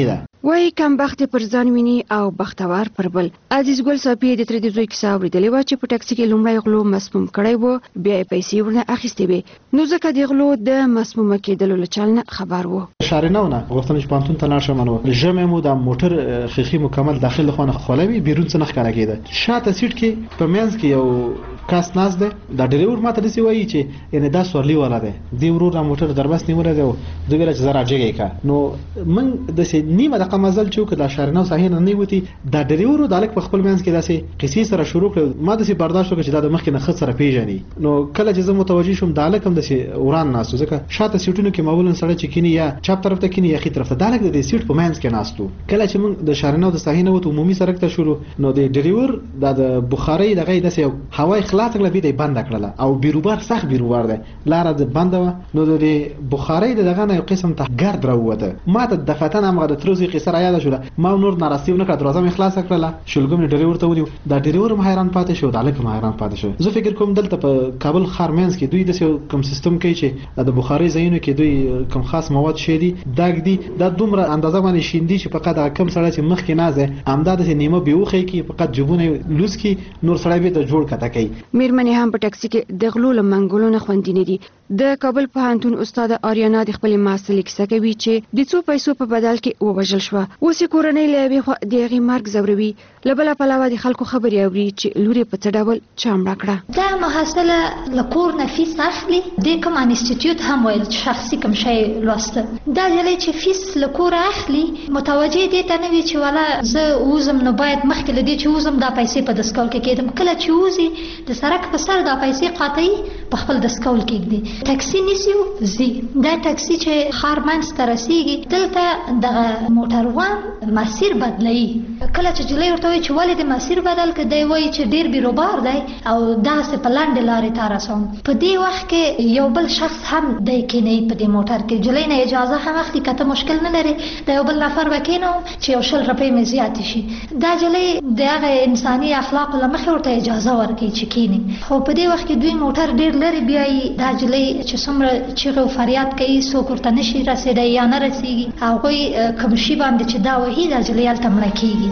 وای کم بخت پر ځان ویني او بختوار پر بل. عزیز ګل صافی د تر دې زوی کیسه اورېدلې و چې په ټاکسي کې لومړی غلو مسموم کړی و، بیا یې پیسې ورنه اخیستې وې، نو ځکه د غلو د مسمومه کېدلو له چل نه خبر و. شارینونه غوښتل چې پانتون ته لاړ شم، نو ژمې مو د موټر خخي مکمل داخل خونه خولوي، بیرون څه نه ښکاره کېده. شاته سیټ کې په منځ کې یو کاس ناز ده، دا ډریور ماته دسی وایي چې یعنی دا سورلی والا ده، دی ورور را موټر دربس نیولې ده او دوی ویل چې زرا جګی کا. نو من د سې نیمه دقه مزل چې وکړه شارینو صحیح نه نیوتی، دا ډریور دالک په خپل منځ کې داسې قصې سره شروع کړ، ما دسی برداشت وکړ چې دا د مخ کې نه خط سره پیژني. نو کله چې زه متوجي شوم دالک هم دسی وران ناسو، ځکه شاته سیټونو کې معمولا سړی چې کینی یا چپ طرف ته کینی یا خې طرف ته، دالک د سیټ په منځ کې ناستو. کله چې موږ د شارینو د صحیح نه وته عمومي سړک ته شروع، نو د ډریور د بخاري دغه داسې هوای خلاص کړل، بیا بند کړل او بیروبار سخت بیروبار ده، لار د بند و. نو د بخاري دغه نه یو قسم ته ګرد راوته، ما ته د فتن امغه د تروزی قصه را یاد شوله، ما نور ناراستی نه کړ، دروازه مې خلاص کړله، شلګم ډریور ته ودیو، دا ډریور مې حیران پاتې شو، دالک مې حیران پاتې شو. زه فکر کوم دلته په کابل ښار مینس کې دوی د کوم سیستم کوي چې د بخاري ځایونو کې دوی کوم خاص مواد شېدي داګ دي، دا دومره اندازه باندې شیندي چې فقط کم سړی چې مخ کې نازه امداد سه نیمه بیوخی کې فقط جبونه لوس کې نور سړی به ته جوړ کته کوي. میرمنې هم په ټاکسي کې د غلو له منګولو نه خوندي نه دي. د کابل پوهنتون استاد آریانا د خپل محصل کیسه کوي چې د څو پیسو په بدل کې ووژل شو، اوس کورنۍ له یوې خوا د هغې مرګ ځوروي، له بله پلوه د خلکو خبرې اوري چې لور یې په څه ډول چامړه کړه. دا محصله له کور نه فیس اخلي، د کوم انسټیټیوټ هم ویل چې شخصي کوم شی لوسته، دا جلې چې فیس له کور اخلي متوجه دي ته نه وي چې والا زه اوزم نو باید مخکې لدی چې اوزم دا پیسې په دسکول کې کېدم، کله چې اوزي د سرک په سر دا پیسې قاطعي په خپل دسکول کې کېږدي. ټاکسي نیسیو زی دا ټاکسي چې ښار منځ ته رسیږي، دلته دغه موټروان مسیر بدلوي. کله چې جلۍ ورته وایي چې ولې د مسیر بدل کړ، دی وایي چې ډېر بیروبار دی او داسې په لنډې لارې ته رسوم. په دې وخت کې یو بل شخص هم دی کېنوي په دې موټر کې، جلۍ نه اجازه هم اخلي، که ته مشکل نه لري د یو بل نفر به کېنوم چې یو شل روپۍ مې زیاتې شي. دا جلۍ د هغه انساني اخلاقو له مخې ورته اجازه ورکوي چې کېني، خو په دې وخت کې دوی موټر ډېر لرې بیایي، دا جلۍ چې څومره چیغې او فریاد کوي څوک ورته نشي رسېدی یا نه رسېږي، هغوی کوم شي باندې چې دا وهي دا جلۍ هلته مړه کېږي.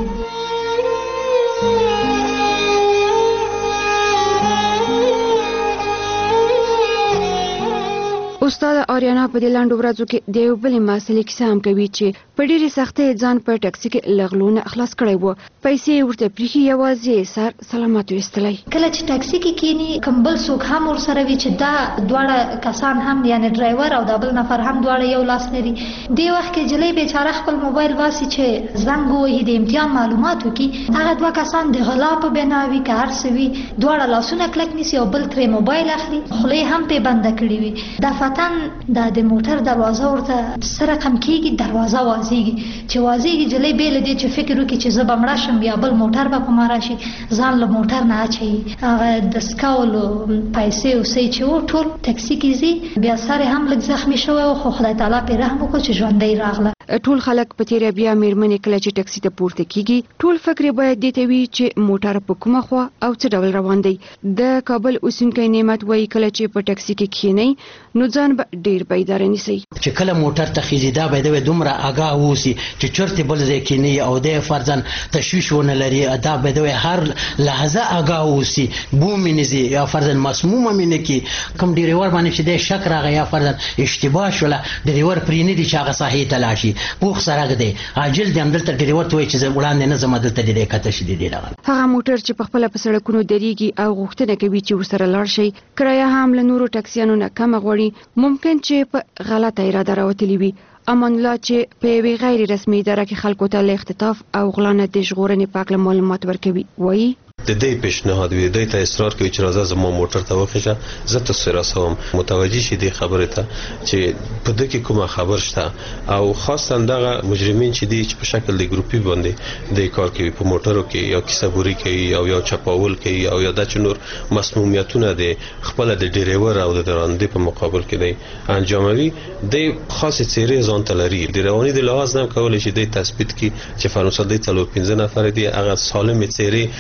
استاد آریانا په دې لاندو ورځو کې د یو بل محصلې کیسه هم کوي چې په ډېرې سختۍ ځان په ټاکسي کې له غلو نه خلاص کړی و، پیسې یې ورته پریښي، یوازې سر سلامت ویستلی. کله چې ټاکسي کې کېني کوم بل څوک هم ورسره وي چې دا دواړه کسان هم یعنې ډرایور او دا بل نفر هم دواړه یو لاس لري، دې وخت کې جلۍ بیچاره خپل موبایل باسي چې زنګ ووهي د امتحان معلومات وکړي، هغه دوه کسان د غلا په بنا وي که هر څه وي، دواړه لاسونه کلک نیسي او بل ترې موبایل اخلي، خولې هم پې بنده کړې وي. دا فتن دا د موټر دروازه ورته څه رقم کېږي، دروازه وازېږي، چې وازېږي جلۍ بې له دې چې فکر وکړي چې زه به مړه شم یا بل موټر به په ما راشي، ځان له موټر نه اچوي، هغه د سکولو پیسې او څه چې و ټول ټکسي کې ځي، بیا سر یې هم لږ زخمي شوی و، خو خدای تعالی پرې رحم وکړو چې ژوندی راغله. ټول خلک په تیره بیا میرمنې کله چې ټکسي ته پورته کیږي، ټول فکر باید دې ته وي چې موټر په کومه خوا او څه ډول روان دی. د کابل اوسیدونکی نعمت وایي کله چې په ټکسي کې کښینئ نو ځان به ډېر بیدار نیسئ. چې کله موټر ته خیږي دا باید دومره آګاه واوسي چې چېرته بل ځای کښیني او د فرضاً تشویش ونه لري، دا باید هر لحظه آګاه واوسي، بوم یې نه ځي یا فرضاً مسمومه مې نه کړي، کوم ډریور باندې چې دی شک راغی یا فرضاً اشتباه شوله، ډریور پرې نه دي چې هغه ساحې ته لاړ شي، پوخ سړک دی، عاجل دی، همدلته ډریور ته وایي چې زه وړاندې نه ځم، دلته دې دی کته شي دې راغلی. هغه موټر چې په خپله په سړکونو درېږي او غوښتنه کوي چې ورسره لاړ شي، کرایه هم له نورو ټکسیانو نه کمه غواړي، ممکن چې په غلطه اراده راوتلي وي. امان الله چې په یوې غیر رسمي اداره کې خلکو ته له اختطاف او غلا نه د ژغورنې په هکله معلومات ورکوي، وایي د دې پیشنهاد وی د ته اصرار کوي چې راځه زما موټر ته وخیژه، زه تاسو راسوم، متوجي شي د خبره ته چې په دې کې کومه خبر شته، او خاصه دغه مجرمین چې دي چې په شکل د ګروپي باندې د کار کوي په موټرو کې یا کیسهبوري کوي او یا چپاول کوي او یا د چنور مسمومیتونه د خپل د ډریور او د درانده په مقابل کې دی انجاموي، د خاصه چیرې ځان تلري د رواني د لحاظ نه کولای شي د تثبیت کی چې فرانسه د تلو پنځه نفر دي هغه سالم چیرې چې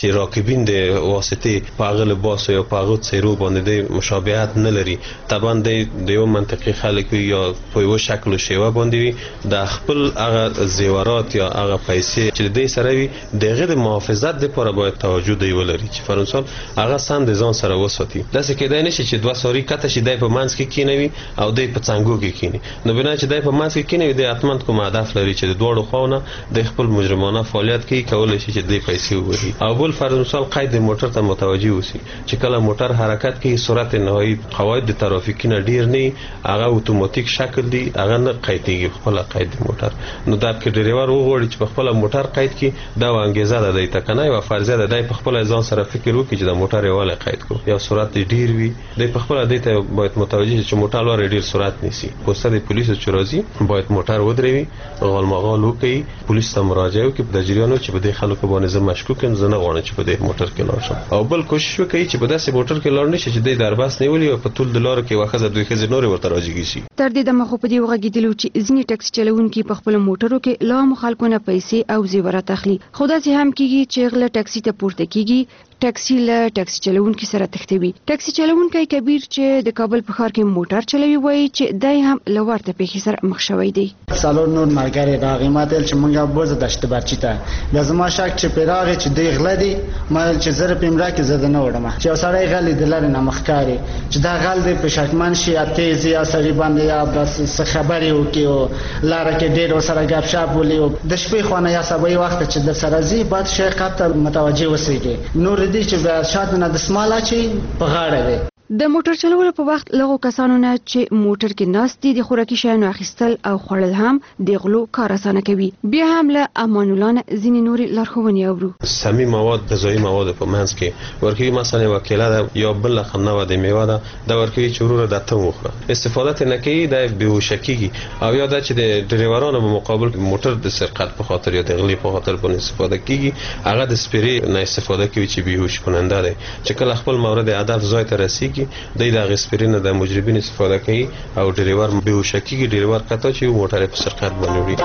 چې راکبین د واسطه پاغل باس یا پاغت سیرو باندې د مشابهت نه لري طبعا د یو منطقي خلک یا په یو شکل او شیوه باندې د خپل هغه زیورات یا هغه پیسې چې د سره وي دغه د محافظت لپاره باید توجه دی ولري چې فرنسال هغه سم د ځان سره وساتي داسې کېدای نشي چې دوه سوري کته شي د په منځ کې کینوي او د په څنګو کې کینی نو بنا چې د په منځ کې کینوي د اتمن کوم هدف لري چې د دوړو خونه د خپل مجرمانه فعالیت کوي کولای شي چې د پیسې ووري او بل فرض مثال قید موټر ته متوجي اوسي چې کله موټر حرکت کوي سرعت نهایی قواعد د ترافیکي نه ډیر نه هغه اتوماتیک شکل دی هغه نه قیدېږي خپل قید موټر نو دا کې ډریور وغوړي چې خپل موټر قید کړي دا انګیزه ده د تکنای او فرضیه ده د خپل ځان سره فکر وکړي چې د موټر یواله قید کو یا سرعت ډیر وي د خپل د ته باید متوجي چې موټر لور ډیر سرعت نیسي پوسټه د پولیسو چروزي باید موټر ودروي غلمغال وکړي پولیس ته مراجعه وکړي د جریانو چې بده خلکو باندې زه مشکوک یم زه نه غواړم چې بده موټر کې لاړ شم او بل کوشش وکړي چې بده سه موټر کې لاړ نشي چې د درباس نیولې او په ټول د لار کې واخزه دوی خزه نور ورته راځي شي تر دې د مخ په دی وغږیدلو چې ځینی ټکسي چلوونکي په خپل موټرو کې لا مخالفونه پیسې او زیورات اخلي خدا سي هم کیږي چې غله ټکسي ته پورته کیږي ټکسي له ټکسي چلوونکي سره تختوي ټکسي چلوونکی کبیر چې د کابل په ښار کې موټر چلوي وایي چې دای هم لورته پیښې سره مخ شوی دی سالور نور مرګري راغی ماته چې مونږه بوز دشت برچی ته د زما شک چې پیراغه چې دی غله دی ما چې زره پمرا کې زده نه وړم چې سړی غلی د لارې نه مخکاري چې دا غل دی په شکمن شي اته زی سړی باندې یا بس خبري وکي او لار کې ډېر سره غاب شاپ ولي د شپې خونه یا سبا وخت چې د سره زی بعد شیخ ته متوجه وسیږي نور دي چې شاته نه د سمالا چې په غاړه دی د موټر چلولو په وخت لغو کسانو نه چې موټر کې ناست دي د خوراکي شیانو اخیستل او خوړل هم د غلو کار اسانه کوي بیا هم له امان الله نه ځینې نوري لارښوونې اورو سمي مواد غذایی مواد په منځ کې ورکوي مثلا وکیله ده یا بل خنه و د میوه ده دا ورکوي چې ورور د ته وخوره استفاده نه کوي د بیهوشکیږي او یا د چې د ډریورانو په مقابل موټر د سرقت په خاطر یا د غلی په خاطر باندې استفاده کیږي هغه د سپری نه استفاده کوي چې بیهوش کننده ده چې کله خپل مورد هدف ځای ته رسیږي د د غسپرینه د مجرمین استفاده کوي او ډریور بیهوشکیږي ډریور کته چې موټر په سرقت باندې وړي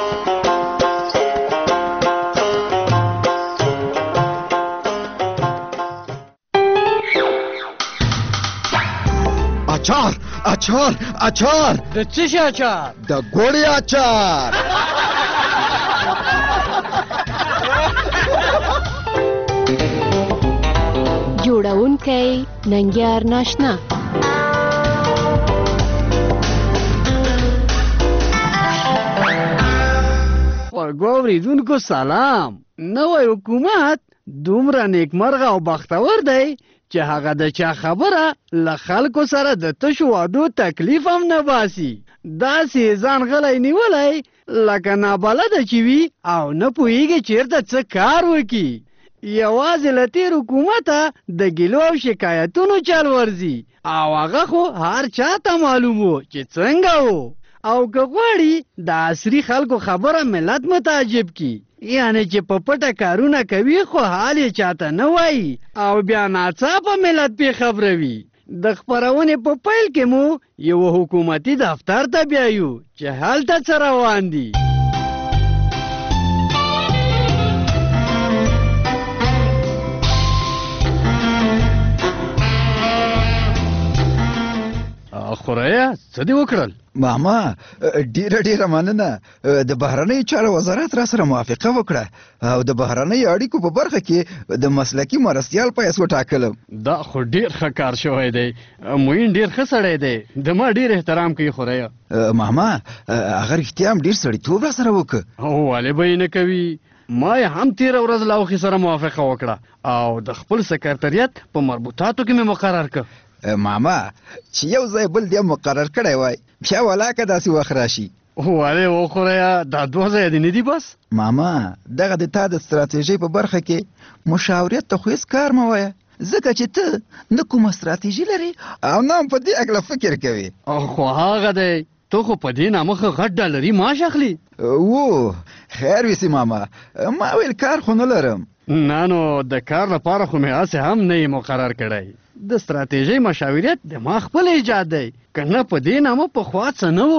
اچار اچار اچار د څه شي اچار د ګوړې اچار جوړونکی ننګیار ناشنا ګوریدونکو سلام نوې حکومت دومره نیکمرغه او بختور دی چې هغه د چا خبره له خلکو سره د تشو وعدو تکلیف هم نه باسي داسې ځان غلی نیولی لکه نابلده چې وي او نه پوهېږي چېرته څه کار وکړي یوازې له تېر حکومته د ګیلو او شکایتونو چل ورځي او هغه خو هر چا ته معلوم و چې څنګه و او که غواړي د عصري خلکو خبره ملت متعجب کی یعنی چې په پټه کارونه کوي خو حال یې چاته نه وایي او بیا ناڅاپه ملت پې خبروي د خپرونې په پیل کې مو یو حکومتي دفتر ته بیایو چې هلته څه روان دي خوریا څه دی وکړل ماما ډیره ډیره مننه د بهرنۍ چارو وزارت را سره موافقه وکړه او د بهرنۍ اړیکو په برخه کې د مسلکي مرستیال پیس وټاکلم دا خو ډیر ښه کار شوی دی موین ډیر ښه سړی دی د ما ډیر احترام کوي خوریا ماما هغه رښتیا هم ډیر سړیتوب را سره وکړه ولې به یې نه کوي ما یې هم تېره ورځ له اوښې سره موافقه وکړه او د خپل سکرتریت په مربوطاتو کې مې مقرر کړ ماما چې یو ځای بل دی مقرر کړی وای بیا ولاکه داسې وخت راشي ولې وخوریا دا دوه ځایه دې نه دي بس ماما دغه د تا د ستراتیژۍ په برخه کې مشاورت ته خو هېڅ کار مه وایه ځکه چې ته نه کومه ستراتیژي لري او نه هم په دې هکله فکر کوې خو هغه دی تو خو په دې نامه ښه غټ ډالري معاش اخلي و خیر ویسي ماما ما ویل کار خو نه لرم نه نو د کار لپاره خو مې هسې هم نه یې مقرر کړی د ستراتیژۍ مشاورت د ما خپل ایجاد دی که نه په دې نامه پخوا څه نه و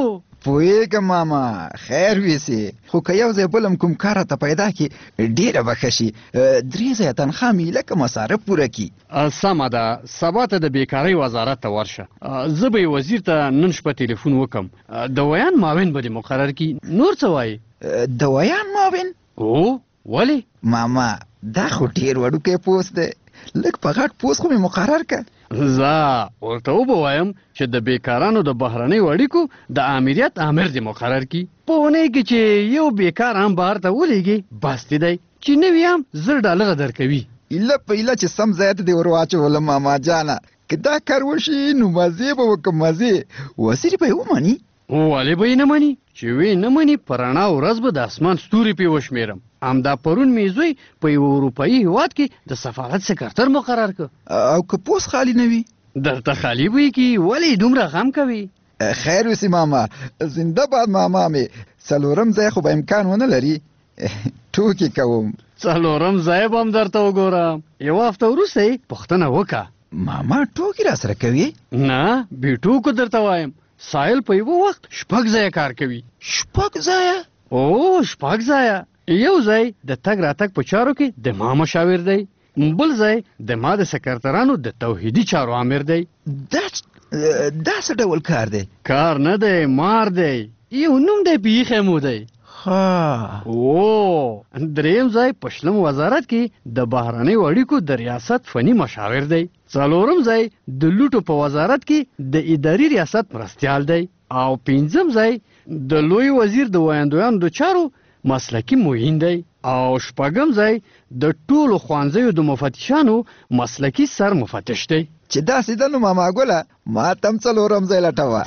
پوهېږم ماما خیر ویسي خو که یو ځای بلم کوم کار ته پیدا کی ډیره به ښه شي درې ځایه تنخوا مې لکه مصارف پوره کي سمه ده سبا ته د بیکارۍ وزارت ته ورشه زه به وزیر ته نن شپه تلیفون وکم د ویان معاون به دې مقرر کی نور څه وایي د ویان معاون او ولې ماما دا خو ډیر وړوکی پوست دی لږ په غټ پوست خو مې مقرر که زه ورته وبوایم چې د بیکارانو د بهرنیو اړیکو د امریت امر دې مقرر کی په اونۍ کې چې یو بیکار هم بهر ته ولیږي بس دې دی چې نوي هم زر ډالره درکوي ایله په ایله چې سم ځای ته دې ور واچولم ماما جانه که دا کار وشي نو مزې به وکړم مزې وزیر به یې ومني ولې به یې نه مني چې وی نه مني په رڼا ورځ به د اسمان ستوري پې وشمېرم همدا پرون مې زوی په یو اروپایي هېواد کې د سفارت سکرتر مقرر که او که پوست خالي نه وي درته خالي به یې کي ولې دومره غم کوي خیر وسي ماما زنده باد ماما مې څلورم ځای خو به امکان ونه لري ټوکې کوم څلورم ځای به هم درته وګورم یوه هفته وروسته یې پوښتنه وکړه ماما ټوکې را سره کوي نه بې ټوکو درته وایم سایل په یوه وخت شپږ ځایه کار کوي شپږ ځایه او شپږ ځایه یو ځای د تګ راتګ په چارو کې د ما مشاور دی بل ځای د ما د سکرترانو د توحیدي چارو امر دی دا دا څه ډول کار دی کار نه دی مار دی یو نوم دی بیخی مو دی ها او دریم ځای په شلم وزارت کې د بهرنیو اړیکو د ریاست فني مشاور دی څلورم ځای د لوټو په وزارت کې د اداري ریاست مرستیال دی او پنځم ځای د لوی وزیر د ویاندویانو د چارو مسلکی معین دی او شپږم ځای د ټولو ښوونځیو د مفتشانو مسلکی سر مفتش دی چې داسې ده نو ماما ګله ما ته هم څلورم ځای لټوه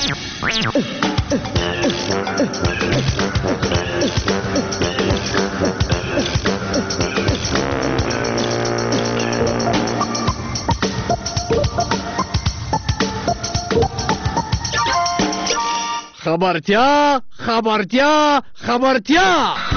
خبرتیا خبرتیا خبرتیا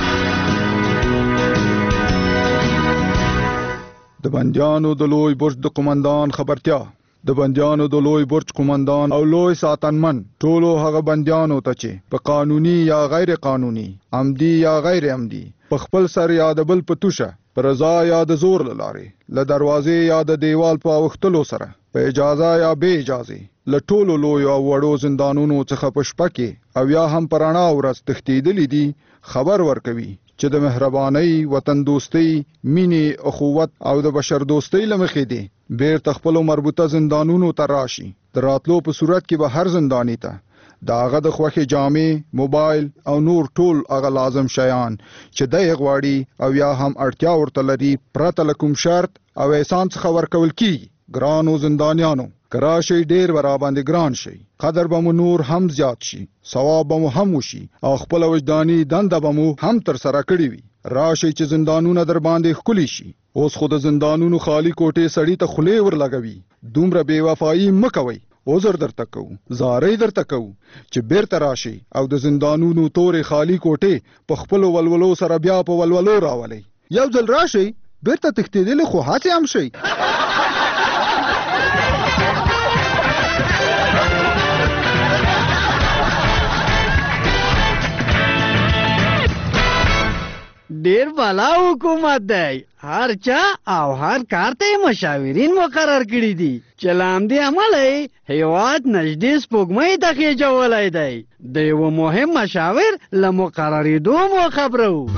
د بندیانو د لوی برج د قومندان خبرتیا د بندیانو د لوی برج قومندان او لوی ساتنمن ټولو هغه بندیانو ته چې په قانوني یا غیر قانوني عمدي یا غیر عمدي په خپل سر یا د بل په توشه په رضا یا د زور له لارې له دروازې یا د دیوال په اوښتلو سره په اجازه یا بې اجازې له ټولو لویو او وړو زندانونو څخه په شپه کې او یا هم په رڼا ورځ تښتېدلي دي خبر ورکوي چې د مهربانۍ وطن دوستۍ مینې اخوت او د بشر دوستۍ له مخې دي بیرته خپلو مربوطه زندانونو ته راشي د راتلو په صورت کې به هر زنداني ته د هغه د خوښې جامې موبایل او نور ټول هغه لازم شیان چې دی غواړي او یا هم اړتیا ورته لري پرته له کوم شرط او احسان څخه ورکول کیږي ګرانو زندانیانو که راشئ ډېر به راباندې ګران شئ قدر به مو نور هم زیات شي ثواب به مو هم وشي او خپله وجداني دنده به مو هم ترسره کړې وي راشئ چې زندانونه در باندې ښکلي شي اوس خو د زندانونو خالی کوټې سړي ته خولې ورلګوي دومره بې وفایي مه کوئ عذر درته کوو زارۍ درته کوو چې بیرته راشئ او د زندانونو تورې خالی کوټې په خپلو ولولو سره بیا په ولولو راولئ یو ځل راشئ بیرته تښتېدلې خو هڅې هم شئ ډیر بالا حکومت دی هر چا او هر کار ته مشاورین مقرر کړي دي چې له همدې امله یې هېواد نږدې سپوږمۍ ته خېجولی دی د یوه مهم مشاور له مقررېدو مو خبرو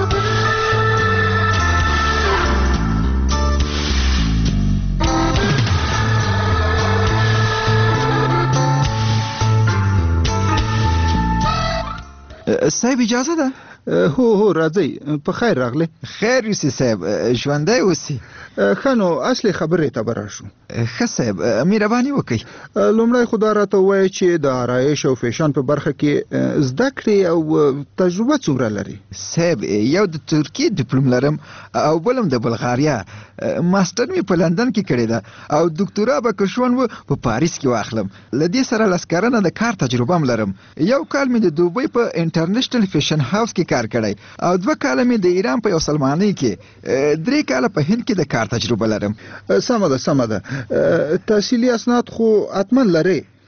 صاحب اجازه ده هو هو راځئ په خیر راغلی خیر یوسي صاحب ژوندی اوسي ښه نو اصلي خبرې ته به راشو ښه صاحب مهرباني وکړئ لومړی خو دا راته ووایئ چې د آرایش او فیشن په برخه کې زده کړې او تجربه څومره لري صاحب یو د ترکیې ډیپلوم لرم او بل هم د بلغاریا ماسټر مې په لندن کې کړې ده او دکتورا به که شون و په پاریس کې واخلم له دې سره لس کلنه د کار تجربه هم لرم یو کال مې د دوبۍ په انټرنیشنل فیشن هاوس کې کار کړی او دوه کاله مې د ایران په یو سلمانۍ کې درې کاله په هند کې د کار تجربه لرم سمه ده سمه ده تحصیلي اسناد خو حتما لرئ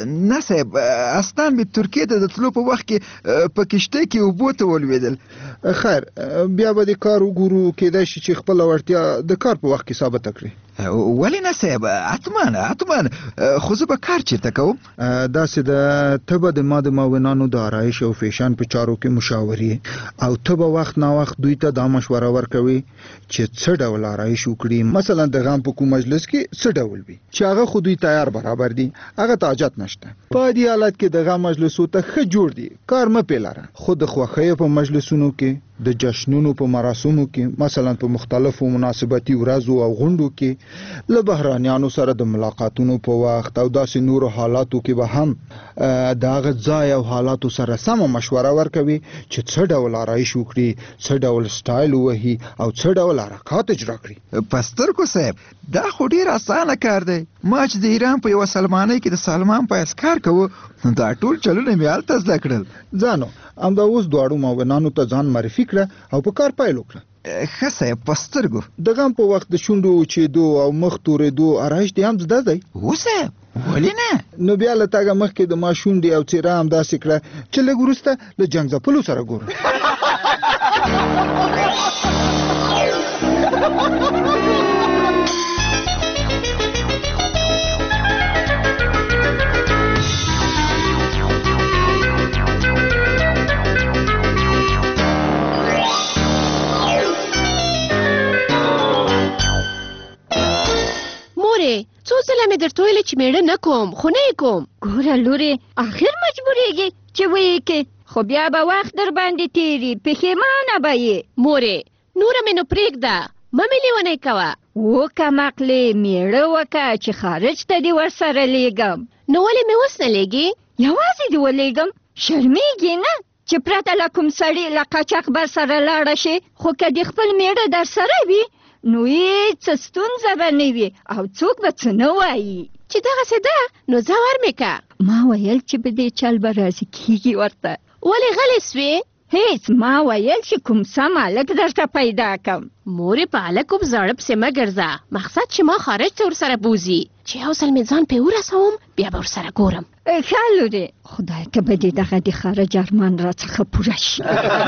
نه صاحب استان به ترکیه ته د تلو په وخت کې په کشته کې اوبو ته ولوېدل. خیر بیا به د کار وګورو کېدای شي چې خپله وړتیا د کار په وخت کې ثابته کړي. ولې نه صاحب حتما حتما خو زه به کار چېرته کوم؟ داسې ده ته به د ما د معاونانو د آرایش او فیشن په چارو کې مشاورې او ته به وخت نا وخت دوی ته دا مشوره ورکوي چې څه ډول آرایش وکړي، مثلا د غم په کوم مجلس کې څه ډول وي چې هغه خو دوی تیار برابر دي، هغه ته حاجت نشته. په دې حالت کې د غم مجلسو ته ښه جوړ دي، کار مه پیلاره. خو د خوښیو په مجلسونو کې، د جشنونو په مراسمو کې، مثلا په مختلفو مناسبتي ورځو او غونډو کې، له بهرانیانو سره د ملاقاتونو په وخت او داسې نورو حالاتو کې به هم د هغه ځای او حالاتو سره سمه مشوره ورکوي چې څه ډول آرایش وکړي، څه ډول سټایل ووهي او څه ډول حرکات اجرا کړي. په سترګو صاحب دا خو ډېر اسانه کار دی. ما چې د ایران په یوه سلمانۍ کې د سلمان په حیث کار کوو نو دا ټول چلونه مې هلته زده کړل. ځانو همدا اوس دواړو معاونانو ته ځان معرفي کړه او په کار پیل وکړه. ښه صاحب په سترګو د غم په وخت د شونډو وچېدو او مخ تورېدو آرایش دې هم زده دی؟ هو صاحب ولې نه؟ نو بیا له تګه مخکې د ما شونډې او څېره همداسې کړه چې لږ وروسته له جنګ ځپلو سره ګورم. څو ځله مې درته ویلې چې میړه نه کوم، خو نه یې کوم. ګوره لورې اخر مجبورېږي چې ویې کې، خو بیا به وخت در باندې تېري، پښېمانه به یې. مورې نوره مې نو پرېږده، مه مې لیونی کوه. وکه مقلې میړه وکه چې خارج ته دې ورسره لیږم. نو ولې مې اوس نه لیږي؟ یوازې دې ولیږم، شرمېږي نه چې پرته له کوم سړي له قاچاق بر سره لاړه شي، خو که دې خپل میړه در سره وي نو هېڅ ستونزه به نه وي او څوک به څه نه وایي. چې دغسې ده نو ځه ور مې که. ما ویل چې به دې چل به راضي کېږي ورته. ولې غلې سوې؟ هېڅ ما ویل چې کوم سم هلک درته پیدا کړم. مورې په هلکو په زاړه پسې مه ګرځه، مقصد چې ما خارج ته ورسره بوځي، چې یو ځل مې ځان پې ورسوم بیا به ورسره ګورم. ښه لورې خدای که به دې دغه د خارج ارمان راڅخه پوره شي.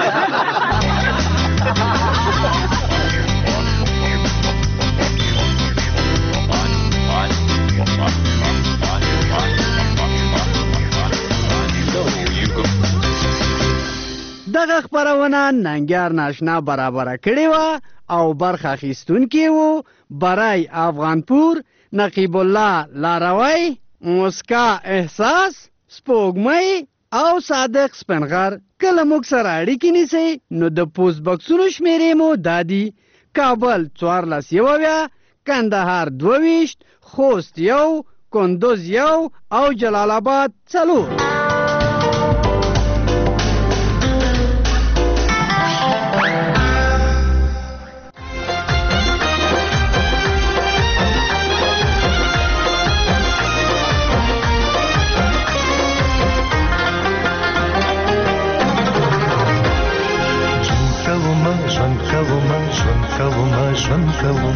دغه خپرونه ننګیار ناشنا برابره کړې وه او برخه اخیستونکي وو برای افغانپور، نقیب الله لاروی، موسکا احساس، سپوږمۍ او صادق سپنغر. کله موږ سره اړیکې نیسئ نو د پوسټ بکسونو شمېرې مو دا دي: کابل څوارلس یو اویا، کندهار دوه ویشت، خوست یو، کندوز یو او جلال آباد څلور. ژوند کوم ژوند کوم ژوند کوم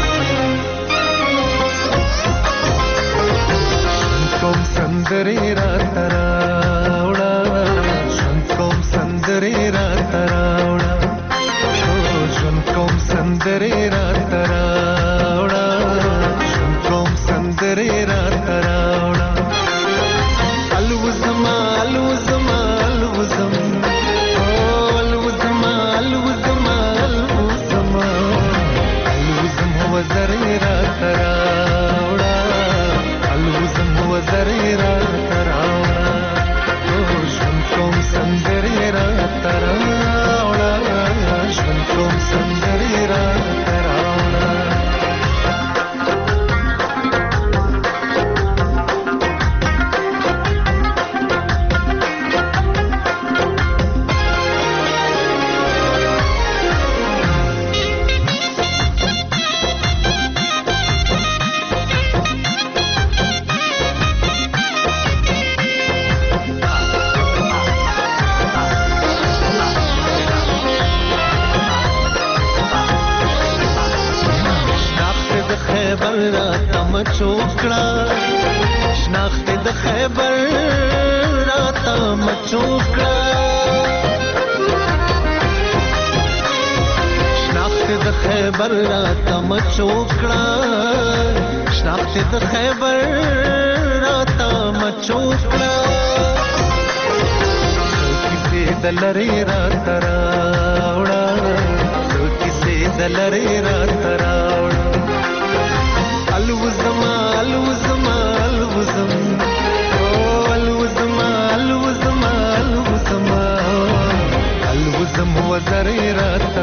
ژوند کوم سندرې راته راوړه، ژوند کوم سندرې راته راوړه، ژوند کوم سندرې راته راوړه، ژوند کوم سندرې راته راوړه. الوزما الوزما الوزم وزرې راته راوړه، الوزم وزرې راته راوړه، ژوند کوم سندرې راته راوړه، ژوند کوم سندرې راته راوړه. خیبر راته مچوکړه شناخت د خیبر راته مچوکړه شناخت د خیبر راته مچوکړه شناخت د خیبر راته مچوکړه کیسې د لری راته راوړه کیسې د لری راته راوړه الوزما الوزما الوزم او الوزما الوزما الوزما الوزم وزری راته